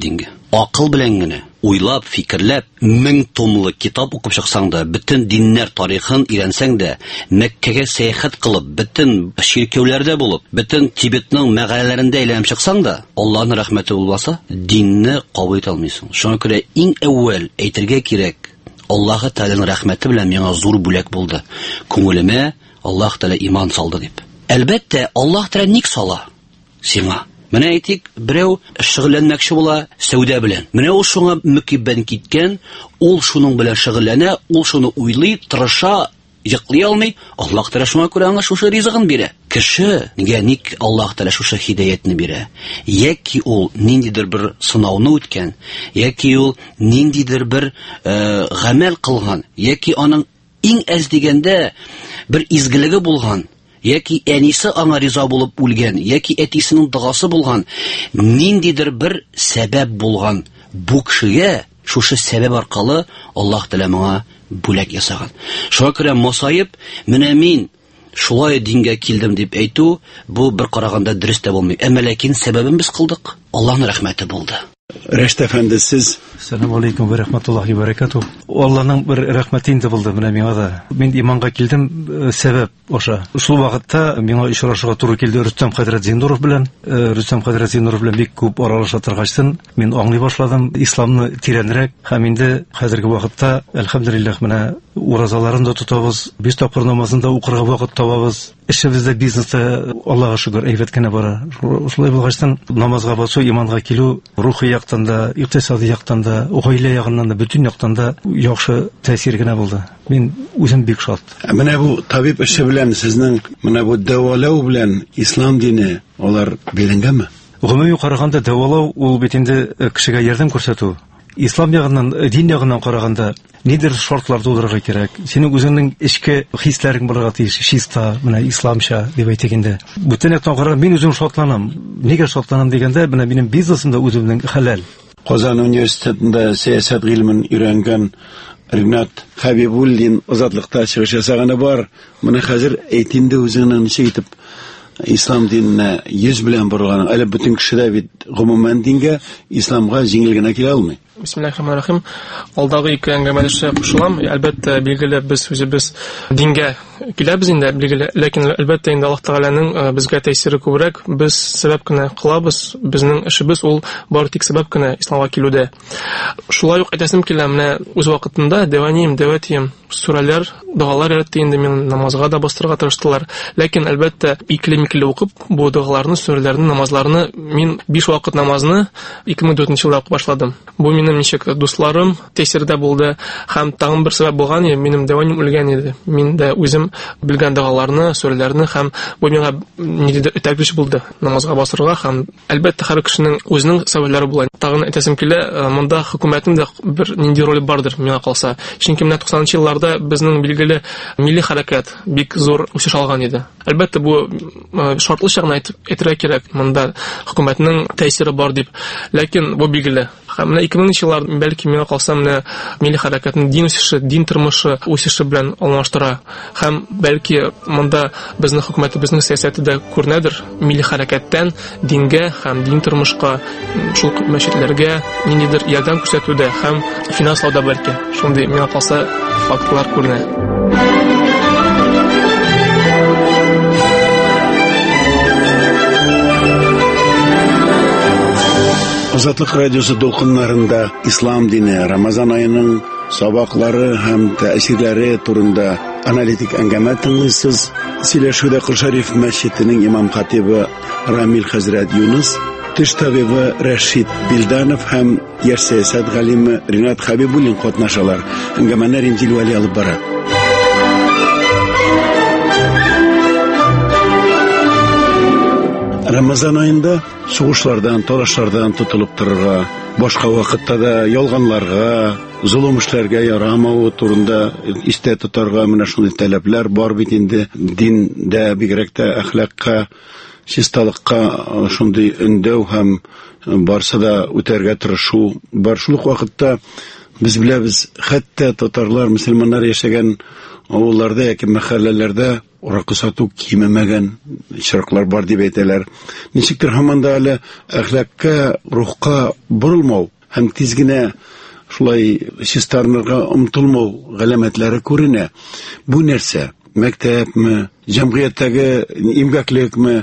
акыл белән генә уйлап, фикерләп, 1000 томлы китап укып чыксаң да, бөтен диннәр тарихын өйрәнсәң дә, Мәккәгә сәяхәт кылып, бөтен ширкәүләрдә булып, бөтен Тибетның мәгъләләрендә әйләнеп чыксаң да, Аллаһның рәхмәте булмаса, динне кабул итә алмыйсың. Шуңа күрә иң әүвәл әйтергә кирәк, Аллаһ Тәгаләнең рәхмәте белән миңа зур бүләк булды. Күңелемә Аллаһ Тәгалә иман салды дип. Әлбәттә, Аллаһ Тәгалә ник сала сиңа? Менә әйтик, берәү шөгыльләнмәкче була сәүдә белән. Менә ул шуңа мөкиббән киткән, ул шуның белән шөгыльләнә, ул шуны уйлый, тырыша, йоклый алмый. Аллаһ Тәгалә шуңа күрә аңа шушы ризыгын бирә. Кеше нигә ник Аллаһ Тәгалә шушы хидаятны бирә? Яки ул ниндидер бер сынауны үткән, яки ул ниндидер бер гамәл кылган, яки аның иң әз дигәндә бер изгелеге булган, яки әнисе аңа риза булып үлгән, яки әтисенең догасы булган, ниндидер бер сәбәп булган. Бу кешегә шушы сәбәп аркылы Аллаһ Тәгалә моңа бүләк ясаган. Шуңа күрә масаеп, менә мин шулай дингә килдем дип әйтү, бу бер караганда дөрес тә булмый. Әмма ләкин сәбәбен без кылдык. Аллаһның рәхмәте булды. Рәшит әфәнде, сез Assalamu alaikum wa rahmatullahi wa barakatuh. Аллаһның бер рәхмәте инде булды менә миңа да. Мин иманга килдем сәбәп ошо. Шул вакытта миңа очрашуга туры килде Рөстәм Хәзрәт Зиннуров белән. Рөстәм Хәзрәт Зиннуров белән бик күп аралаша торгачлыктан мин аңлый башладым исламны тирәнрәк. Һәм инде хәзерге вакытта әлхәмдүлиллаһ менә уразаларын да тотабыз, 5 тапкыр намазын да укырга вакыт табабыз. Эшебездә, бизнеста Аллаһка шөкер әйбәт кенә бара. Шулай булгачлыктан намазга басу, иманга килү рухи яктан да, икътисади яктан да, гаилә ягыннан да, бүтән яктан да яхшы тәэсир генә булды. Мин үзем бик шат. Менә бу табиб эше белән сезнең менә бу дәвалау белән ислам дине алар бәйләнгәнме? Гомуми караганда дәвалау ул бит инде кешегә ярдәм күрсәтү. Ислам ягыннан, дин ягыннан караганда нидер шартлар тудырырга кирәк. Синең үзеңнең эчке хисләрең булырга тиеш, чиста, менә исламча дип әйтик инде. Бүтән яктан караганда мин үзем шатланам. Нигә шатланам дигәндә, менә минем бизнесым да үземнең хәләл. Казан университетында сәясәт гыйлемен өйрәнгән Ринат Хәбибуллин азатлыкта чыгыш ясаганы бар. Менә хәзер әйтинде үзеңнең ничек итеп ислам диненә йөз белән борылган. Әле бүтән кешеләр бит гомумән дингә, исламга җиңел генә килә алмый. Бисмиллахир-рахманир-рахим. Алдагы ике әңгәмәлешә кушылам. Әлбәттә, билгеле без үзебез дингә киләбез инде, билгеле, ләкин әлбәттә инде Аллаһ Тәгаләнең безгә тәэсире күбрәк. Без сәбәп кенә кылабыз. Безнең эшебез ул бары тик сәбәп кенә исламга килүдә. Шулай ук әйтәсем килә, менә үз вакытында дәватием сүрәләр, дуалар өйрәтте инде, мин намазга да бастырырга тырыштылар. Ләкин әлбәттә икеле-микеле укып, бу дуаларны, сүрәләрне, намазларны мин 5 вакыт намазны 2004 елда укып башладым. Бу минем ничек дусларым тәэсирдә булды, һәм тагын бер сәбәп булган, минем дәваним үлгән иде. Мин дә үзем белгән дуаларны, сүрәләрне, һәм бу миңа нидә этәргеч булды намазга басырга, һәм әлбәттә һәр кешенең үзенең сәбәпләре була. Тагын әйтәсем килә, монда хөкүмәтнең дә бер нинди роле бардыр миңа калса. Чөнки менә 90-нчы елларда безнең билгеле милли хәрәкәт бик зур үсеш алган иде. Әлбәттә бу шартлыча гына әйтергә кирәк, монда хөкүмәтнең тәэсире бар дип. Ләкин бу билгеле. Һәм менә 2000-нчы еллар бәлки миңа калса менә милли хәрәкәтнең дин үсеше, дин тормышы үсеше белән алмаштыра. Һәм бәлки монда безнең хөкүмәте, безнең сәясәте дә күренәдер милли хәрәкәттән дингә һәм дин тормышка, шул мәчетләргә ниндидер ярдәм күрсәтүдә һәм финанслауда бәлки. Шундый миңа калса фактлар күренә. Азатлык радиосы долкыннарында ислам дине, Рамазан айының сабаклары һәм тәэсирләре турында аналитик әңгәмә тыңлыйсыз. Сөйләшүдә Кол-Шариф мәчетенең имам-хатибы Рамил хәзрәт Юнус, теш табибы Рәшит Билданов һәм яшь сәясәт галиме Ринат Хәбибуллин катнашалар. Әңгәмәне Римзил Вәли алып бара. Рамазан айында сугышлардан, талашлардан тотылып торырга, башка вакытта да ялганларга, зулым эшләргә ярамавы турында истә тотарга менә шундый таләпләр бар бит инде. Диндә бигрәк тә әхлакка, чисталыкка шундый өндәү һәм барса да үтәргә тырышу бар. Шул вакытта без беләбез, хәтта татарлар, мөселманнар яшәгән авылларда яки мәхәлләләрдә уракы сату кимемәгән чираклар бар дип әйтәләр. Ничектер һаман да әле әхлакка, рухка борылмау һәм тиз генә шулай чистарынырга омтылмау галәмәтләре күренә. Бу нәрсә? Мәктәпме, җәмгыятьтәге имгәклекме,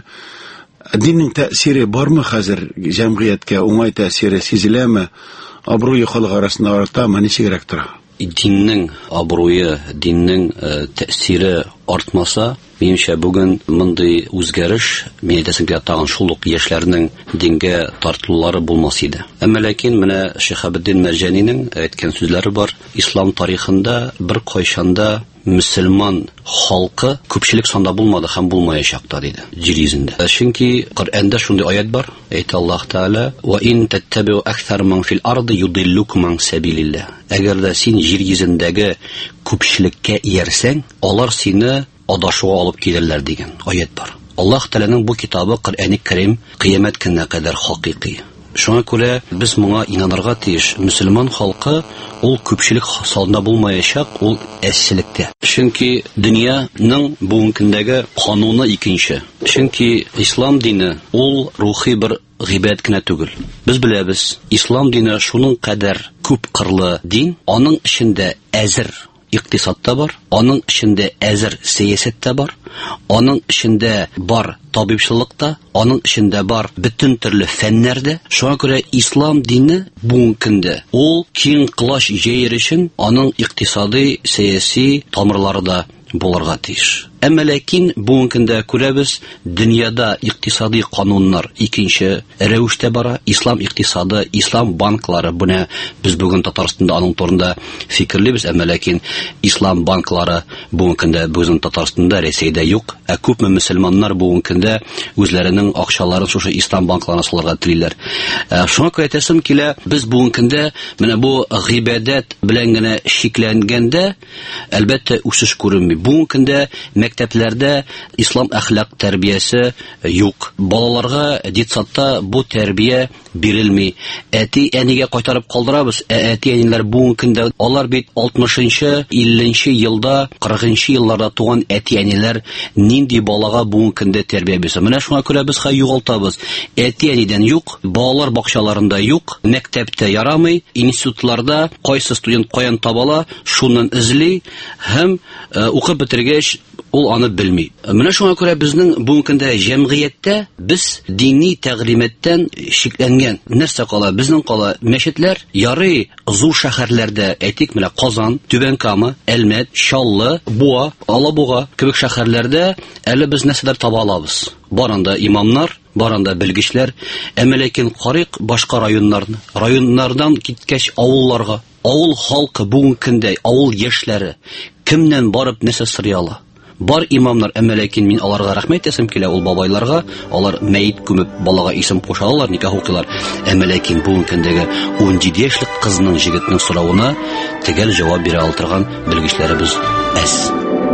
диннең тәэсире бармы хәзер җәмгыятькә, уңай тәэсире сизеләме, абруе халык арасында артамы, ничегрәк тора? Диннең абруе, диннең тәэсире артмаса, минемчә бүген мондый үзгәреш, мин әйтәсем килә, тагын шул ук яшьләрнең дингә тартылулары булмас иде. Әмма ләкин менә Шиһабеддин Мәрҗәнинең әйткән сүзләре бар. Ислам тарихында бер кайчанда мөселман халкы күпчелек санда булмады һәм булмаячак та диде җир йөзендә. Чөнки Коръәндә шундый аят бар. Әйтә Аллаһ Тәала: "Ва ин таттабиу акthar man fil ardi yudillukum an sabilillah." Әгәр дә син җир йөзендәге күпчелеккә иярсәң, алар сине адашуга алып килерләр дигән аят бар. Аллаһ Тәаланың бу китабы Коръәни Кәрим кыямәт көненә кадәр хакыйкый. Шуңа күрә без моңа инанырга тиеш. Мөселман халкы ул күпчелек санда булмаячак, ул әсселектә. Чөнки дөньяның бүгенге көндәге кануны икенче. Чөнки ислам дине ул рухи бер гыйбадәт кенә түгел. Без беләбез, ислам дине шуның кадәр күп кырлы дин, аның эчендә әзер иктисадта бар, аның эчендә әзер сәясәттә бар, аның эчендә бар табибчылыкта, аның эчендә бар бөтен төрле фәннәрдә. Шуңа күрә ислам дине бүгенге көндә ул киң кылач җәер өчен аның иктисади, сәяси тамырлары да булырга тиеш. Әмма ләкин бүгенге көндә күрәбез, дөньяда иктисади кануннар икенче рәвештә бара. Ислам иктисады, ислам банклары, буны без бүген Татарстанда аның турында фикерлибез, әмма ләкин ислам банклары бүгенге көндә безнең Татарстанда, Рәсәйдә юк. Күпме мөселманнар бүгенге көндә үзләренең акчаларын шушы ислам банкларына салырга телиләр. Шуңа күрә әйтәсем килә, без бүгенге көндә менә бу гыйбадәт белән генә шикләнгәндә, әлбәттә үсеш күренми. Бүгенге көндә мәктәпләрдә ислам әхлак тәрбиясе юк. Балаларга детсадта бу тәрбия бирелми. Әти-әнигә кайтарып калдырабыз. Әти-әниләр бүгенге көндә алар бит 60-нчы, 50-нче елда, 40-нчы елларда туган әти-әниләр нинди балага бүгенге көндә тәрбия бирсә. Менә шуңа күрә без югалтабыз. Әти-әнидән юк, балалар бакчаларында юк, мәктәптә ярамый, институтларда кайсы студент каян табала, шуны эзли һәм укып бетергәч ул аны белми. Менә шуңа күрә безнең бүгенге көндә җәмгыятьтә без дини тәгълиматтан шикләнгән. Нәрсә кала? Безнең кала мәчетләр ярый зур шәһәрләрдә, әйтик, менә Казан, Түбән Кама, Әлмәт, Чаллы, Буа, Алабуга кебек шәһәрләрдә әле без нәрсәләр таба алабыз. Баранда имамнар, баранда белгечләр, әмма ләкин карык башка районнарны. Районнардан киткәч авылларга, авыл халкы бүгенге көндә, авыл яшьләре кемнән барып нәрсә сорый ала? Бар имамнар, әмма ләкин мин аларга рәхмәт әйтәсем килә, ул бабайларга, алар мәйет күмеп балага исем кушалар, никах укыйлар. Әмма ләкин бүгенге көндәге 17 яшьлек кызның, җегетнең соравына төгәл җавап бирә алырга белгечләребез әз.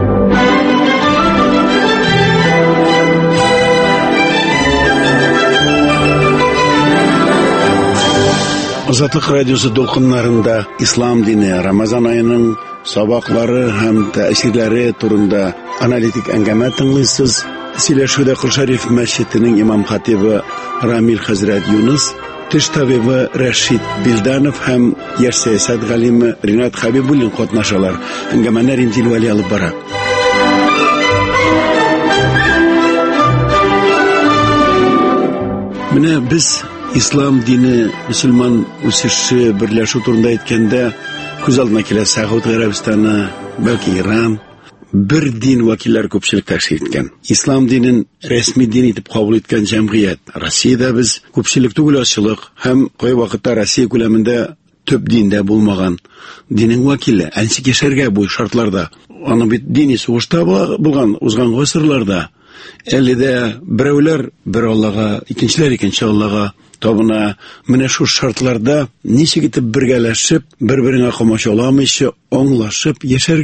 Азатлык радиосы дулкыннарында ислам дине, Рамазан аеның сабаклары һәм тәэсирләре турында аналитик әңгәмә тыңлыйсыз. Сөйләшүдә Кол-Шариф мәчетенең имам-хатибы Рамил хәзрәт Юнус, теш табибы Рәшид Билданов һәм яшь сәясәт галиме Ринат Хәбибуллин катнашалар. Әңгәмәне Римзил Вәли алып бара. Менә без ислам дине, мөселман үсеше, берләшү турында әйткәндә, күз алдына килә Сәгъүд Гәрәбистаны, бәлки Иран, бер дин вәкилләре күпчелек тәшкил иткән. Ислам динен рәсми дин итеп кабул иткән җәмгыять. Россиядә без күпчелек түгел ачлык һәм кай вакытта Россия күләмендә төп диндә булмаган динең вәкиле. Әнсик яшәргә бу шартларда. Аны бит дини сугышта булган, узган гасырларда. Әле дә берәүләр бер Аллага, икенчеләр икенче Аллага табына. Менә шу шартларда ничек итеп бергәләшеп, бер-береңә камачауламыйча, аңлашып яшәргә?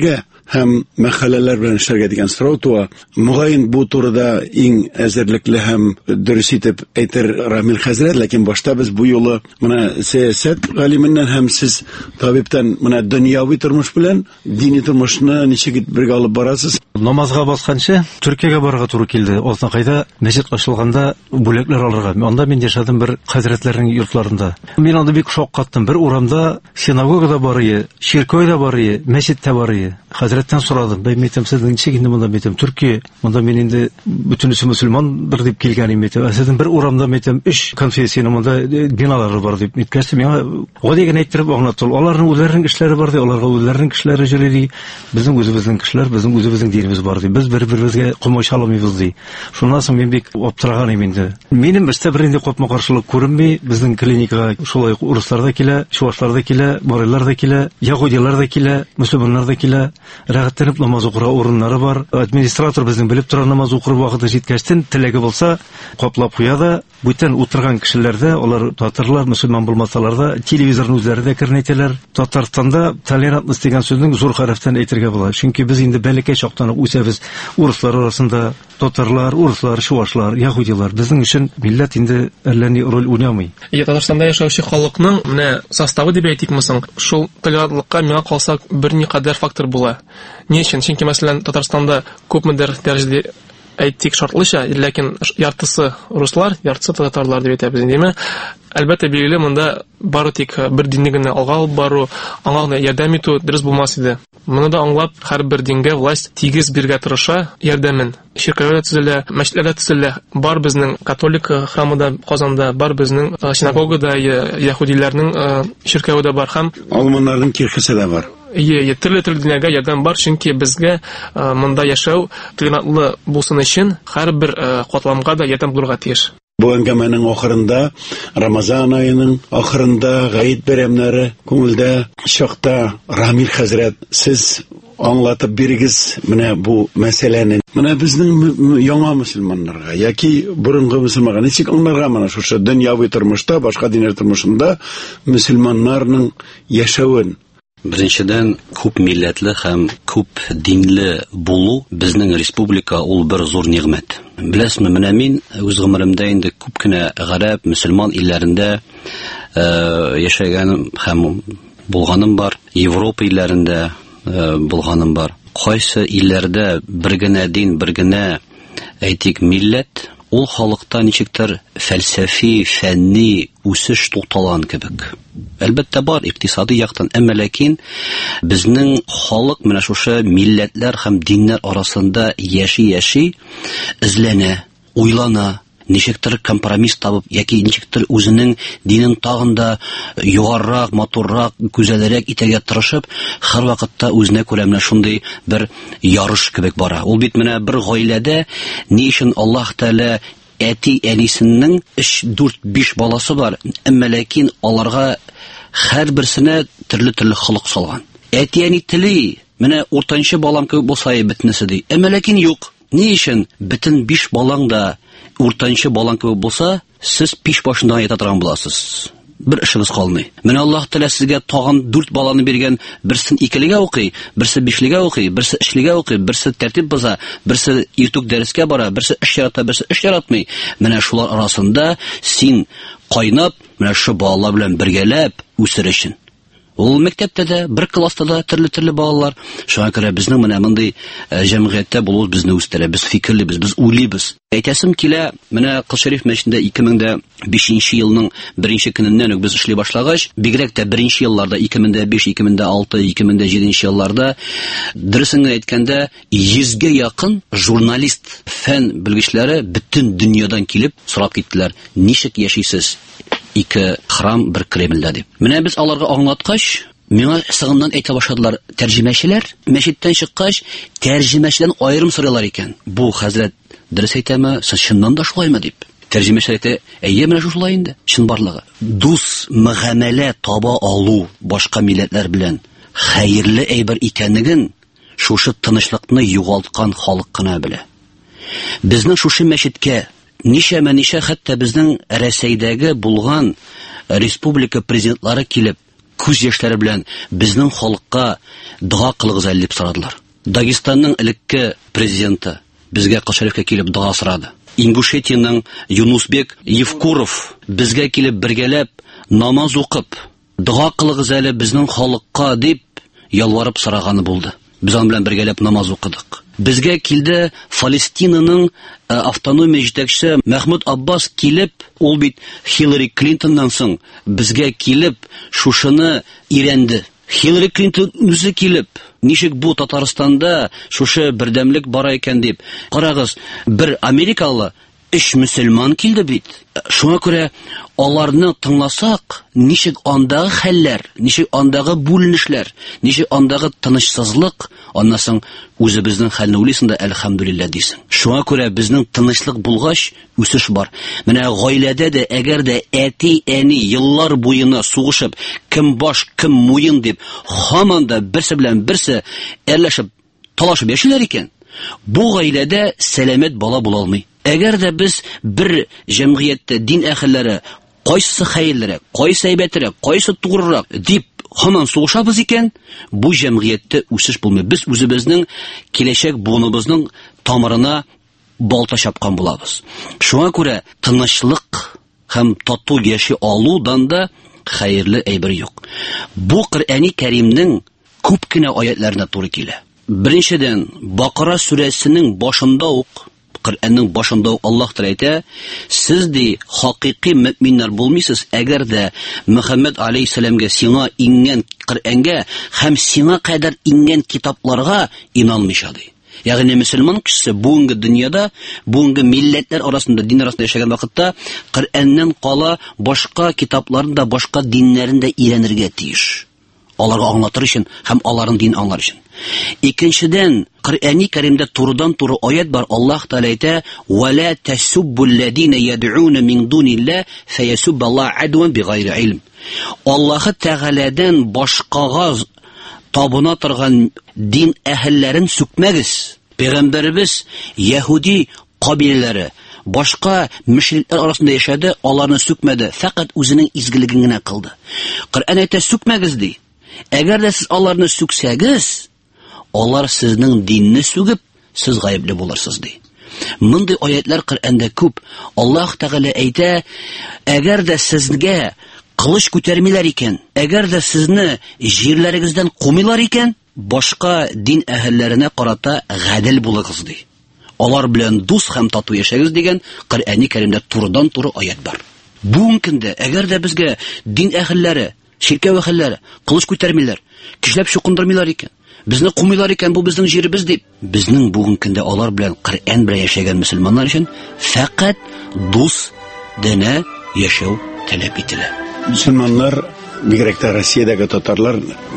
һәм мәхәлләләр белән эшләргә дигән сорау туа. Мөгаен бу турыда иң әзерлекле һәм дөрес итеп әйтер Рамил хәзрәт, ләкин башта без бу юлы менә сәясәт галименнән һәм сез табиптан менә дөньяви тормыш белән дини тормышны ничек бергә алып барасыз? Намазга басканча Төркиягә барырга туры килде. Кайда мәчет ачылганда бүләкләр алырга. Анда мин яшәдем бер хәзрәтләрнең йортларында. Мин анда бик шок каттым. Бер урамда синагогада барые, чиркәүдә барые, мәчеттә барые. Хәзрәттән сорадым. Бәй мәйтәм, сезнең ничек инде монда мәйтәм? Төркия. Монда мин инде бөтенесе мөселмандыр дип килгән мәйтәм. Сезнең бер урамда мәйтәм 3 конфессияның монда биналары бар дип әйткәч, миңа гадигән әйттереп аңлаттылар. Аларның үзләренең кешеләре бар ди, аларга үзләренең кешеләре җырлый ди. Безнең үзебезнең кешеләр, безнең үзебезнең динебез бар ди. Без бер-беребезгә комач алмыйбыз ди. Шуннан соң мин бик аптыраган идем инде. Минем эштә бер инде капма каршылык күренми. Безнең клиникага шулай урыслар да килә, чуашлар да килә, марайлар да килә, яһудилар да килә, мөселманнар да килә. Рәгатьләнеп намаз укыра урыннары бар. Администратор безнең белеп тора намаз укыр вакыты җиткәчтен теләге булса каплап куя да, бүтән утырган кешеләрдә, алар татарлар, мөселман булмасалар да, телевизорны үзләре дә кернәйтәләр. Татарстанда толерантность дигән сүзнең зур хәрефтән әйтергә була. Чөнки без инде бәләкәй чактан ук үсәбез. Урыслар арасында татарлар, урыслар, чуашлар, яһудилар. Безнең өчен милләт инде әллә ни роль уйнамый. Татарстанда яшәүче халыкның менә составы дип әйтикме соң, шул толерантлыкка миңа калса берникадәр фактор була. Ни өчен? Чөнки мәсәлән Татарстанда күпмедер дәрәҗәдә әйтик шартлыча, ләкин яртысы руслар, яртысы татарлар дип әйтәбез инде. Әлбәттә билгеле монда бары тик бер динне генә алга алып бару, аңа гына ярдәм итү дөрес булмас иде. Моны да аңлап, һәрбер дингә власть тигез биргә тырыша ярдәмен. Ширкәләр төзелә, мәчетләр төзелә. Бар безнең католик храмында Казанда, бар безнең синагогада яһудиләрнең ширкәве дә бар һәм алманнарның кирхесе дә бар. Төрле динләргә ярдәм бар, чөнки безгә монда яшәү тыйнаклы булсын өчен һәрбер катламга да ярдәм булырга тиеш. Бу әңгәмәнең ахырында, Рамазан аеның ахырында, Гаит бәйрәмнәре күңелдә чакта, Рамил хәзрәт, сез аңлатып бирегез менә бу мәсьәләне. Менә безнең яңа мөселманнарга яки борынгы мөселманнарга ничек аңларга менә шушы дөньяви тормышта, башка диннәр тормышында мөселманнарның яшәвен? Беренчедән, күп милләтле һәм күп динле булу безнең республика ул бер зур нигъмәт. Беләсезме, менә мин үз гомеремдә инде күп кенә гарәп, мөселман илләрендә яшәгәнем һәм булганым бар. Европа илләрендә булганым бар. Кайсы илләрдә бер генә дин, бер генә әйтик милләт, ул халыкта ничектер фәлсәфи, фәнни үсеш тукталган кебек. Әлбәттә бар икътисади яктан, әмма ләкин безнең халык менә шушы милләтләр һәм диннәр арасында яши, эзләнә, уйлана, ничектер компромисс табып, яки ничектер үзенең динен тагында югаррак, матуррак, күзәлрәк итәргә тырышып, һәр вакытта үзенә күрә менә шундый бер ярыш кебек бара. Ул бит менә бер гаиләдә ни өчен Аллаһ Тәала әти-әнисенең 3-4-5 баласы бар, әмма ләкин аларга һәрберсенә төрле холык салган. Әти-әни тели, менә уртанчы балам кебек булса бетнесе ди. Әмма ләкин юк. Ни өчен бөтен 5 балаң да уртанчы балаң кебек булса, сез пиш башында ята торган буласыз. Бер эшегез калмый. Менә Аллаһ Тәала сезгә тагын 4 баланы биргән, берсен 2-легә укый, берсе 5-легә укый, берсе 3-легә укый, берсе тәртип боза, берсе иртүк дәрескә бара, берсе эш ярата, берсе эш яратмый. Менә шулар арасында син кайнап, менә шу балалар белән бергәләп үсеришен. Ул мәктәптә дә, бер класста да төрле балалар. Шуңа күрә безнең менә мондый җәмгыятьтә булуыбыз безне үстерә. Без фикерлебез, без уйлыйбыз. Әйтәсем килә, менә Кыл Шәриф мәчетендә 2005 елның 1 көненнән үк без эшли башлагач, бигрәк тә 1 елларда 2005, 2006, 2007 елларда дөресен әйткәндә 100-гә якын журналист, фән белгечләре бөтен дөньядан килеп сорап киттеләр: "Ничек яшисез? 2 храм, 1 Кремльдә" дип. Менә без аларга аңлаткач, миңа сыгыннан әйтә башладылар тәрҗемәчеләр. Мәчеттән чыккач, тәрҗемәчедән аерым сорыйлар икән. Бу хәзрәт дөрес әйтәме, сез чыннан да шулаймы дип. Тәрҗемәче әйтә: "Әйе, менә шулай инде, чын барлыгы. Дус мөгамәлә таба алу башка милләтләр белән хәерле әйбер икәнлеген шушы тынычлыкны югалткан халык кына белә. Безнең шушы мәчеткә ничә хәтта безнең Рәсәйдәге булган республика президентлары килеп, күз яшьләре белән безнең халыкка дуа кылыгыз әле дип сорадылар. Дагестанның элекке президенты безгә Кашарифкә килеп дуа сорады. Ингушетияның Юнусбек Евкуров безгә килеп бергәләп намаз укып, дуа кылыгыз әле безнең халыкка дип ялварып сораганы булды. Без ан белән бергәләп намаз укыдык. Безгә килде Фалестинаның автономия җитәкчесе Мәхмүд Аббас килеп, ул бит Хиллари Клинтоннан соң безгә килеп шушыны ирәнде. Хиллари Клинтон үзе килеп, ничек бу Татарстанда шушы бердәмлек бара икән дип. Карагыз, бер америкалы 3 мөселман килде бит. Шуңа күрә аларны тыңласак, ничек андагы хәлләр, ничек андагы бүленешләр, ничек андагы тынычсызлык, аннан соң үзебезнең хәлне уйлыйсың да әлхәмдүлилләh дисең. Шуңа күрә безнең тынычлык булгач үсеш бар. Менә гаиләдә дә әгәр дә әти, әни еллар буена сугышып, кем баш, кем муен дип, һаман да берсе белән берсе әрләшеп, талашып яшиләр икән, бу гаиләдә сәламәт бала була алмый. Әгәр дә без бер җәмгыятьтә дин әһелләре кайсы хәерлерәк, кайсы әйбәтрәк, кайсы тугрырак дип һаман сугышабыз икән, бу җәмгыятьтә үсеш булмый. Без үзебезнең киләчәк буыныбызның тамырына балта чапкан булабыз. Шуңа күрә тынычлык һәм тату яши алудан да хәерле әйбер юк. Бу Коръәни Кәримнең күп кенә аятларына туры килә. Беренчедән, Бакара сүрәсенең башында ук, Коръәннең башында ук Аллаһ Тәгалә әйтә: "Сез ди хакыйкый мөэминнәр булмыйсыз, әгәр дә Мөхәммәд алейһиссәламгә сиңа ингән Коръәнгә һәм сиңа кадәр ингән китапларга инанмыйша" ди. Ягъни мөселман кешесе бүгенге дөньяда, бүгенге милләтләр арасында, дин арасында яшәгән вакытта Коръәннән кала башка китапларын да, башка диннәрен дә өйрәнергә тиеш. Аларга аңлатыр өчен һәм аларның дин аңлар өчен. Икенчедән, Коръәни Кәримдә турыдан-туры аят бар. Аллаһ Тәгалә әйтә: "Ва ла тасуббул ладина яд'уна мин дуниллаһ фаясуббаллаһ адван бигайри илм." Аллаһ Тәгаләдән башкага табына торган дин әһелләрен сүкмәгез. Пәйгамбәрбез яһуди кабиләләре башка мөшрикләр арасында яшәде, аларны сүкмәде, фақат үзенең изгелеген генә кылды. Коръән әйтә: "Сүкмәгез" ди. Әгәр дә сез аларны сүксәгез, алар сезнең динне сүгеп, сез гаепле булырсыз ди. Мондый аятлар Коръәндә күп. Аллаһ Тәгалә әйтә: "Әгәр дә сезгә кылыч күтәрмиләр икән, әгәр дә сезне җирләрегездән кумыйлар икән, башка дин әһелләренә карата гадел булыгыз" ди. Алар белән дус һәм тату яшәгез дигән Коръәни Кәримдә турыдан-туры аят бар. Бүгенге көндә әгәр дә безгә дин әһелләре, ширкә әһелләре кылыч күтәрмиләр, кишләп чукындырмыйлар икән, безне кумыйлар икән, бу безнең җиребез дип, безнең бүгенге көндә алар белән Коръән белән яшәгән мөселманнар өчен фақат дус динә яшәү таләп ителә. Мөселманнар, бигрәк тә Россиядәге татарлар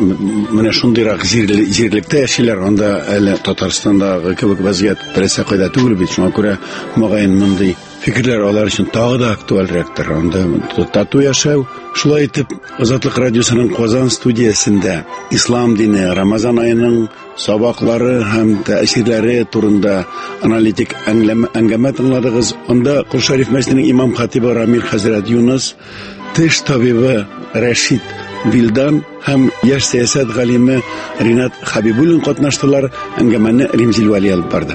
менә шундыйрак җирлектә яшиләр, анда әле Татарстандагы кебек вазгыять берсе кайда түгел бит. Шуңа күрә мөгаен мондый фикерләр алар өчен тагы да актуальрәктер. Анда тату яшәү. Шулай итеп, Азатлык радиосының Казан студиясендә ислам дине, Рамазан аеның сабаклары һәм тәэсирләре турында аналитик әңгәмә тыңладыгыз. Анда Кол-Шариф мәчетенең имам хатибы Рамил хәзрәт Юнус, теш табибы Рәшид Вилдан һәм яшь сәясәт галиме Ринат Хабибуллин катнаштылар. Әңгәмәне Римзил Вали алып барды.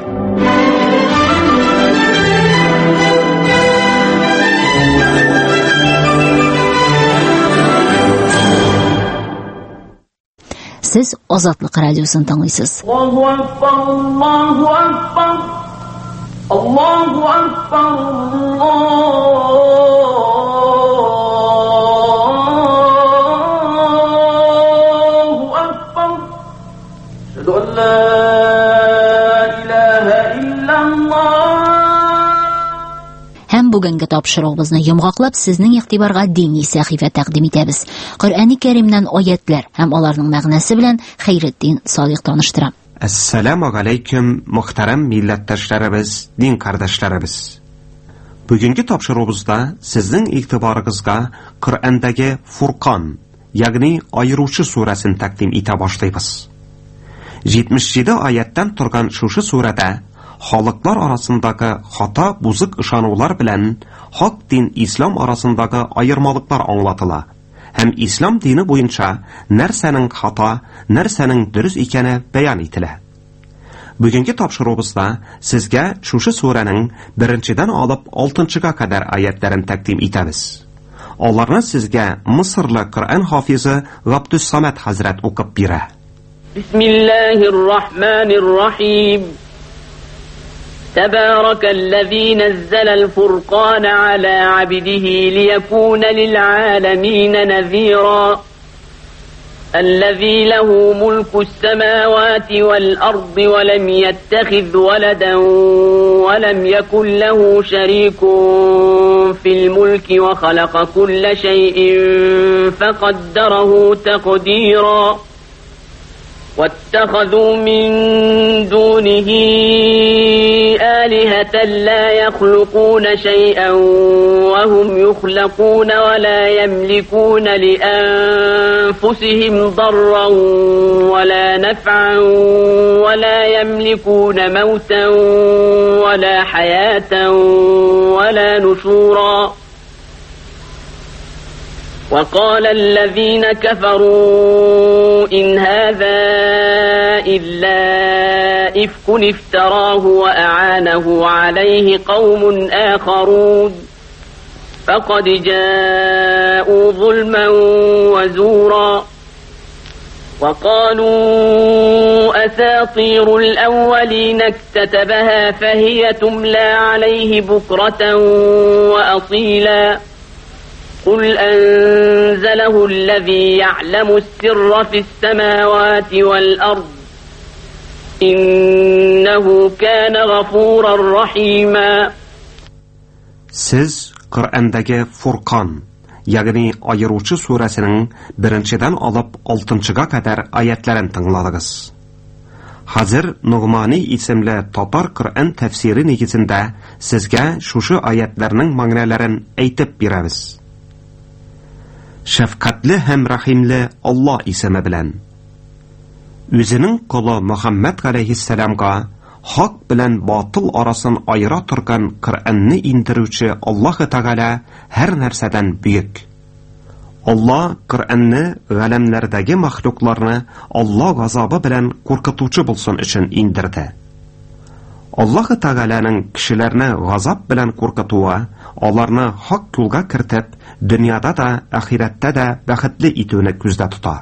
Сез Азатлык радиосын тыңлыйсыз. Аллаһу акбар, Аллаһу акбар. Аллаһу акбар. Аллаһу акбар. Шаһаду ан ла илаһа иллаллаһ. Һәм бүгенге тапшыруыбызны йомгаклап сезнең игътибарга дини сәхифә тәкъдим итәбез. Коръәни Кәримнән аятлар һәм аларның мәгънәсе белән Хәйретдин Садыйк таныштыра. Ассаламу алейкум, мөхтәрәм милләттәшләребез, дин кардәшләребез. Бүгенге тапшыруыбызда сезнең игътибарыгызга Коръәндәге Фуркан, ягъни айыручы сүрәсен тәкъдим итә башлыйбыз. 77 аяттан торган шушы сүрәдә халыклар арасындагы хата бузык ышанулар белән хак дин ислам арасындагы аермалыклар аңлатыла. Һәм ислам дине буенча нәрсәнең хата, нәрсәнең дөрес икәне бәян ителә. Бүгенге тапшыруыбызда сезгә шушы сүрәнең 1-дән алып 6-га кадәр аятларын тәкъдим итәбез. Аларны сезгә Мисырлы Коръән хафизы Габдус Самад хәзрәт укып бирә. Бисмиллаһир-рахманир-рахим. تبارك الذي نزل الفرقان على عبده ليكون للعالمين نذيرا الذي له ملك السماوات والأرض ولم يتخذ ولدا ولم يكن له شريك في الملك وخلق كل شيء فقدره تقديرا واتخذوا من دونه آلهة لا يخلقون شيئا وهم يخلقون ولا يملكون لأنفسهم ضرا ولا نفعا ولا يملكون موتا ولا حياة ولا نشورا وقال الذين كفروا إن هذا إلا إفك افتراه وأعانه عليه قوم آخرون فقد جاءوا ظلما وزورا وقالوا أساطير الأولين اكتتبها فهي تملى عليه بكرة وأصيلا قل أنزله الذي يعلم السر في السماوات والأرض إنه كان غفورا رحيما. Siz Qur'ondagi Furqon, ya'ni ayıruvchi surasining 1-dan olib 6-ga qadar oyatlarini tingladingiz. Hozir Nu'mani ismli Tatar Qur'on tafsiri negizida sizga shu oyatlarning ma'nolarini aytib beramiz. Şefkatli hem rahimli Allah ismi bilen. Özünün kulu Muhammed aleyhisselamga hak bilen batıl arasın ayıra turgan Kur'an'ı indiruvchi Allah-ı Teala her nerseden büyük. Allah Kur'an'ı alemlerdeki mahluklarını Allah gazabı bilen korkutucu bulsun için indirdi. Allah-ı Teala'nın kişilerine gazap bilen korkutuğa, onlarını hak yolga kirtip, dünyada da, ahirette de baxtli itüğünü küzde tuta.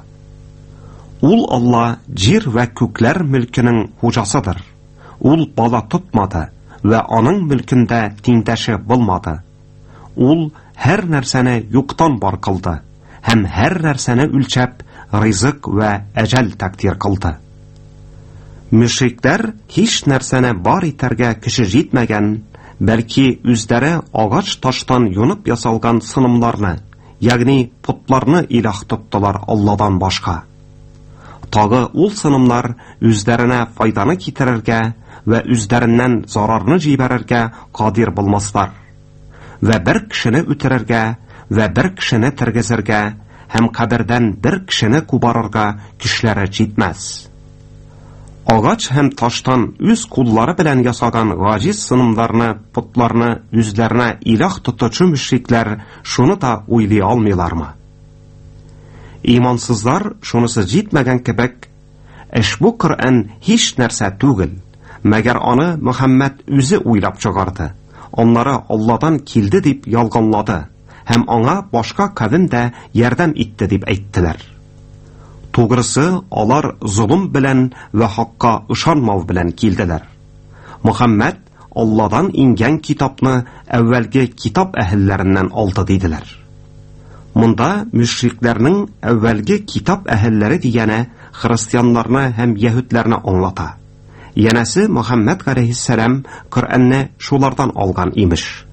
Ul Allah, jir ve kökler mülkünün hocasıdır. Ul bala tutmadı ve onun mülkünde tindəşi bulmadı. Ul her nerseni yoktan bar kıldı. Hem her nerseni ülçep, rızık ve ecel takdir kıldı. Müşrikler hiç nersene bar iterge kişi jitmegen, belki üzleri ağaç taştan yonup yasalgan sınımlarını, yani putlarını ilah tuttular Allah'dan başka. Tağı ul sınımlar üzlerine faydanı kitirirge ve üzlerinden zararını cibererge kadir bulmazlar. Ve bir kişini ütirirge ve bir kişini tirgizirge, hem kabirden bir kişini kubarırge kişilere jitmez. Ağaç hem taştan üz kulları bilen yasagan gaciz sınımlarını, putlarını, yüzlerine ilah tutucu müşrikler şunu da uylay almıyorlar mı? İmansızlar şunusu jitmegen kebek, bu Kur'an hiç nerse tugil, meger onu Muhammed üzü uylap çıkardı. Onları Allah'dan kildi deyip yalganladı, hem ona başka kavim de yardım etti deyip ettiler. To'g'risi olar zulm bilan va haqqa ishonmav bilan keldilar. Muhammad Allohdan ingan kitobni avvalgi kitob ahllaridan oldi dedilar. Bunda müşriklarning avvalgi kitob ahllari degani xristianlarni ham yahudlarni anglata. Yanasi Muhammad alayhissalom Qur'onni shulardan olgan emish.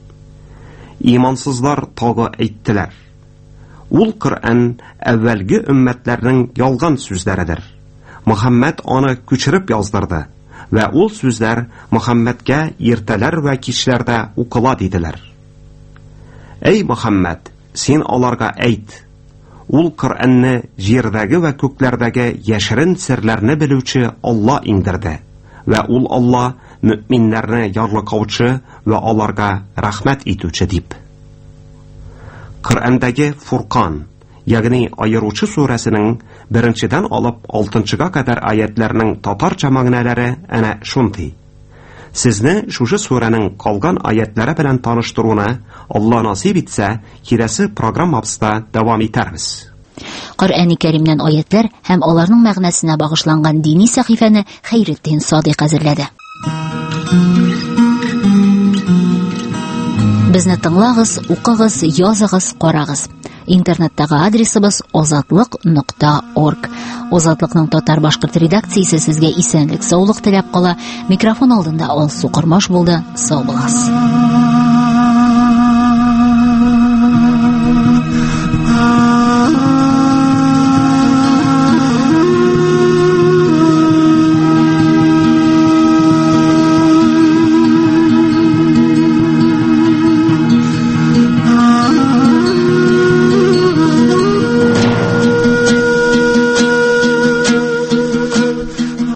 İmansızlar tog'i aytdilar. Ul Kur'an evvelgi ümmetlerinin yalgan sözleridir. Muhammed onu küçürüp yazdırdı ve ul sözler Muhammed'e irteler ve kişilerde okula dediler. Ey Muhammed, sen onlarga ayt. Ul Kur'an'ı yerdagi ve köklerdagi yaşırın sirlerini biluvchi Allah indirdi ve ul Allah müminlerini yarlıqavchi ve onlarga rahmet etuvchi deb. Qur'ondagi Furqon, ягъни Айыручы сүрәсенең 1-дән алып 6-га кадәр аятларының татарча мәгънәләре әнә шундый. Сезне шушы сүрәнең калган аятлары белән таныштыруны Алла насип итсә, киләсе программабызда дәвам итәрбез. Коръәни Кәримнән аятлар һәм аларның мәгънәсенә багышланган дини сәхифәне Хәйретдин Садыйк әзерләде. Безне тыңлагыз, укыгыз, языгыз, карагыз. Интернеттагы адресыбыз озатлык.орг. Озатлыкның татар-башкорт редакциясе сезгә исәнлек, саулык теләп кала. Микрофон алдында Алсу Кормаш булды. Сау булыгыз.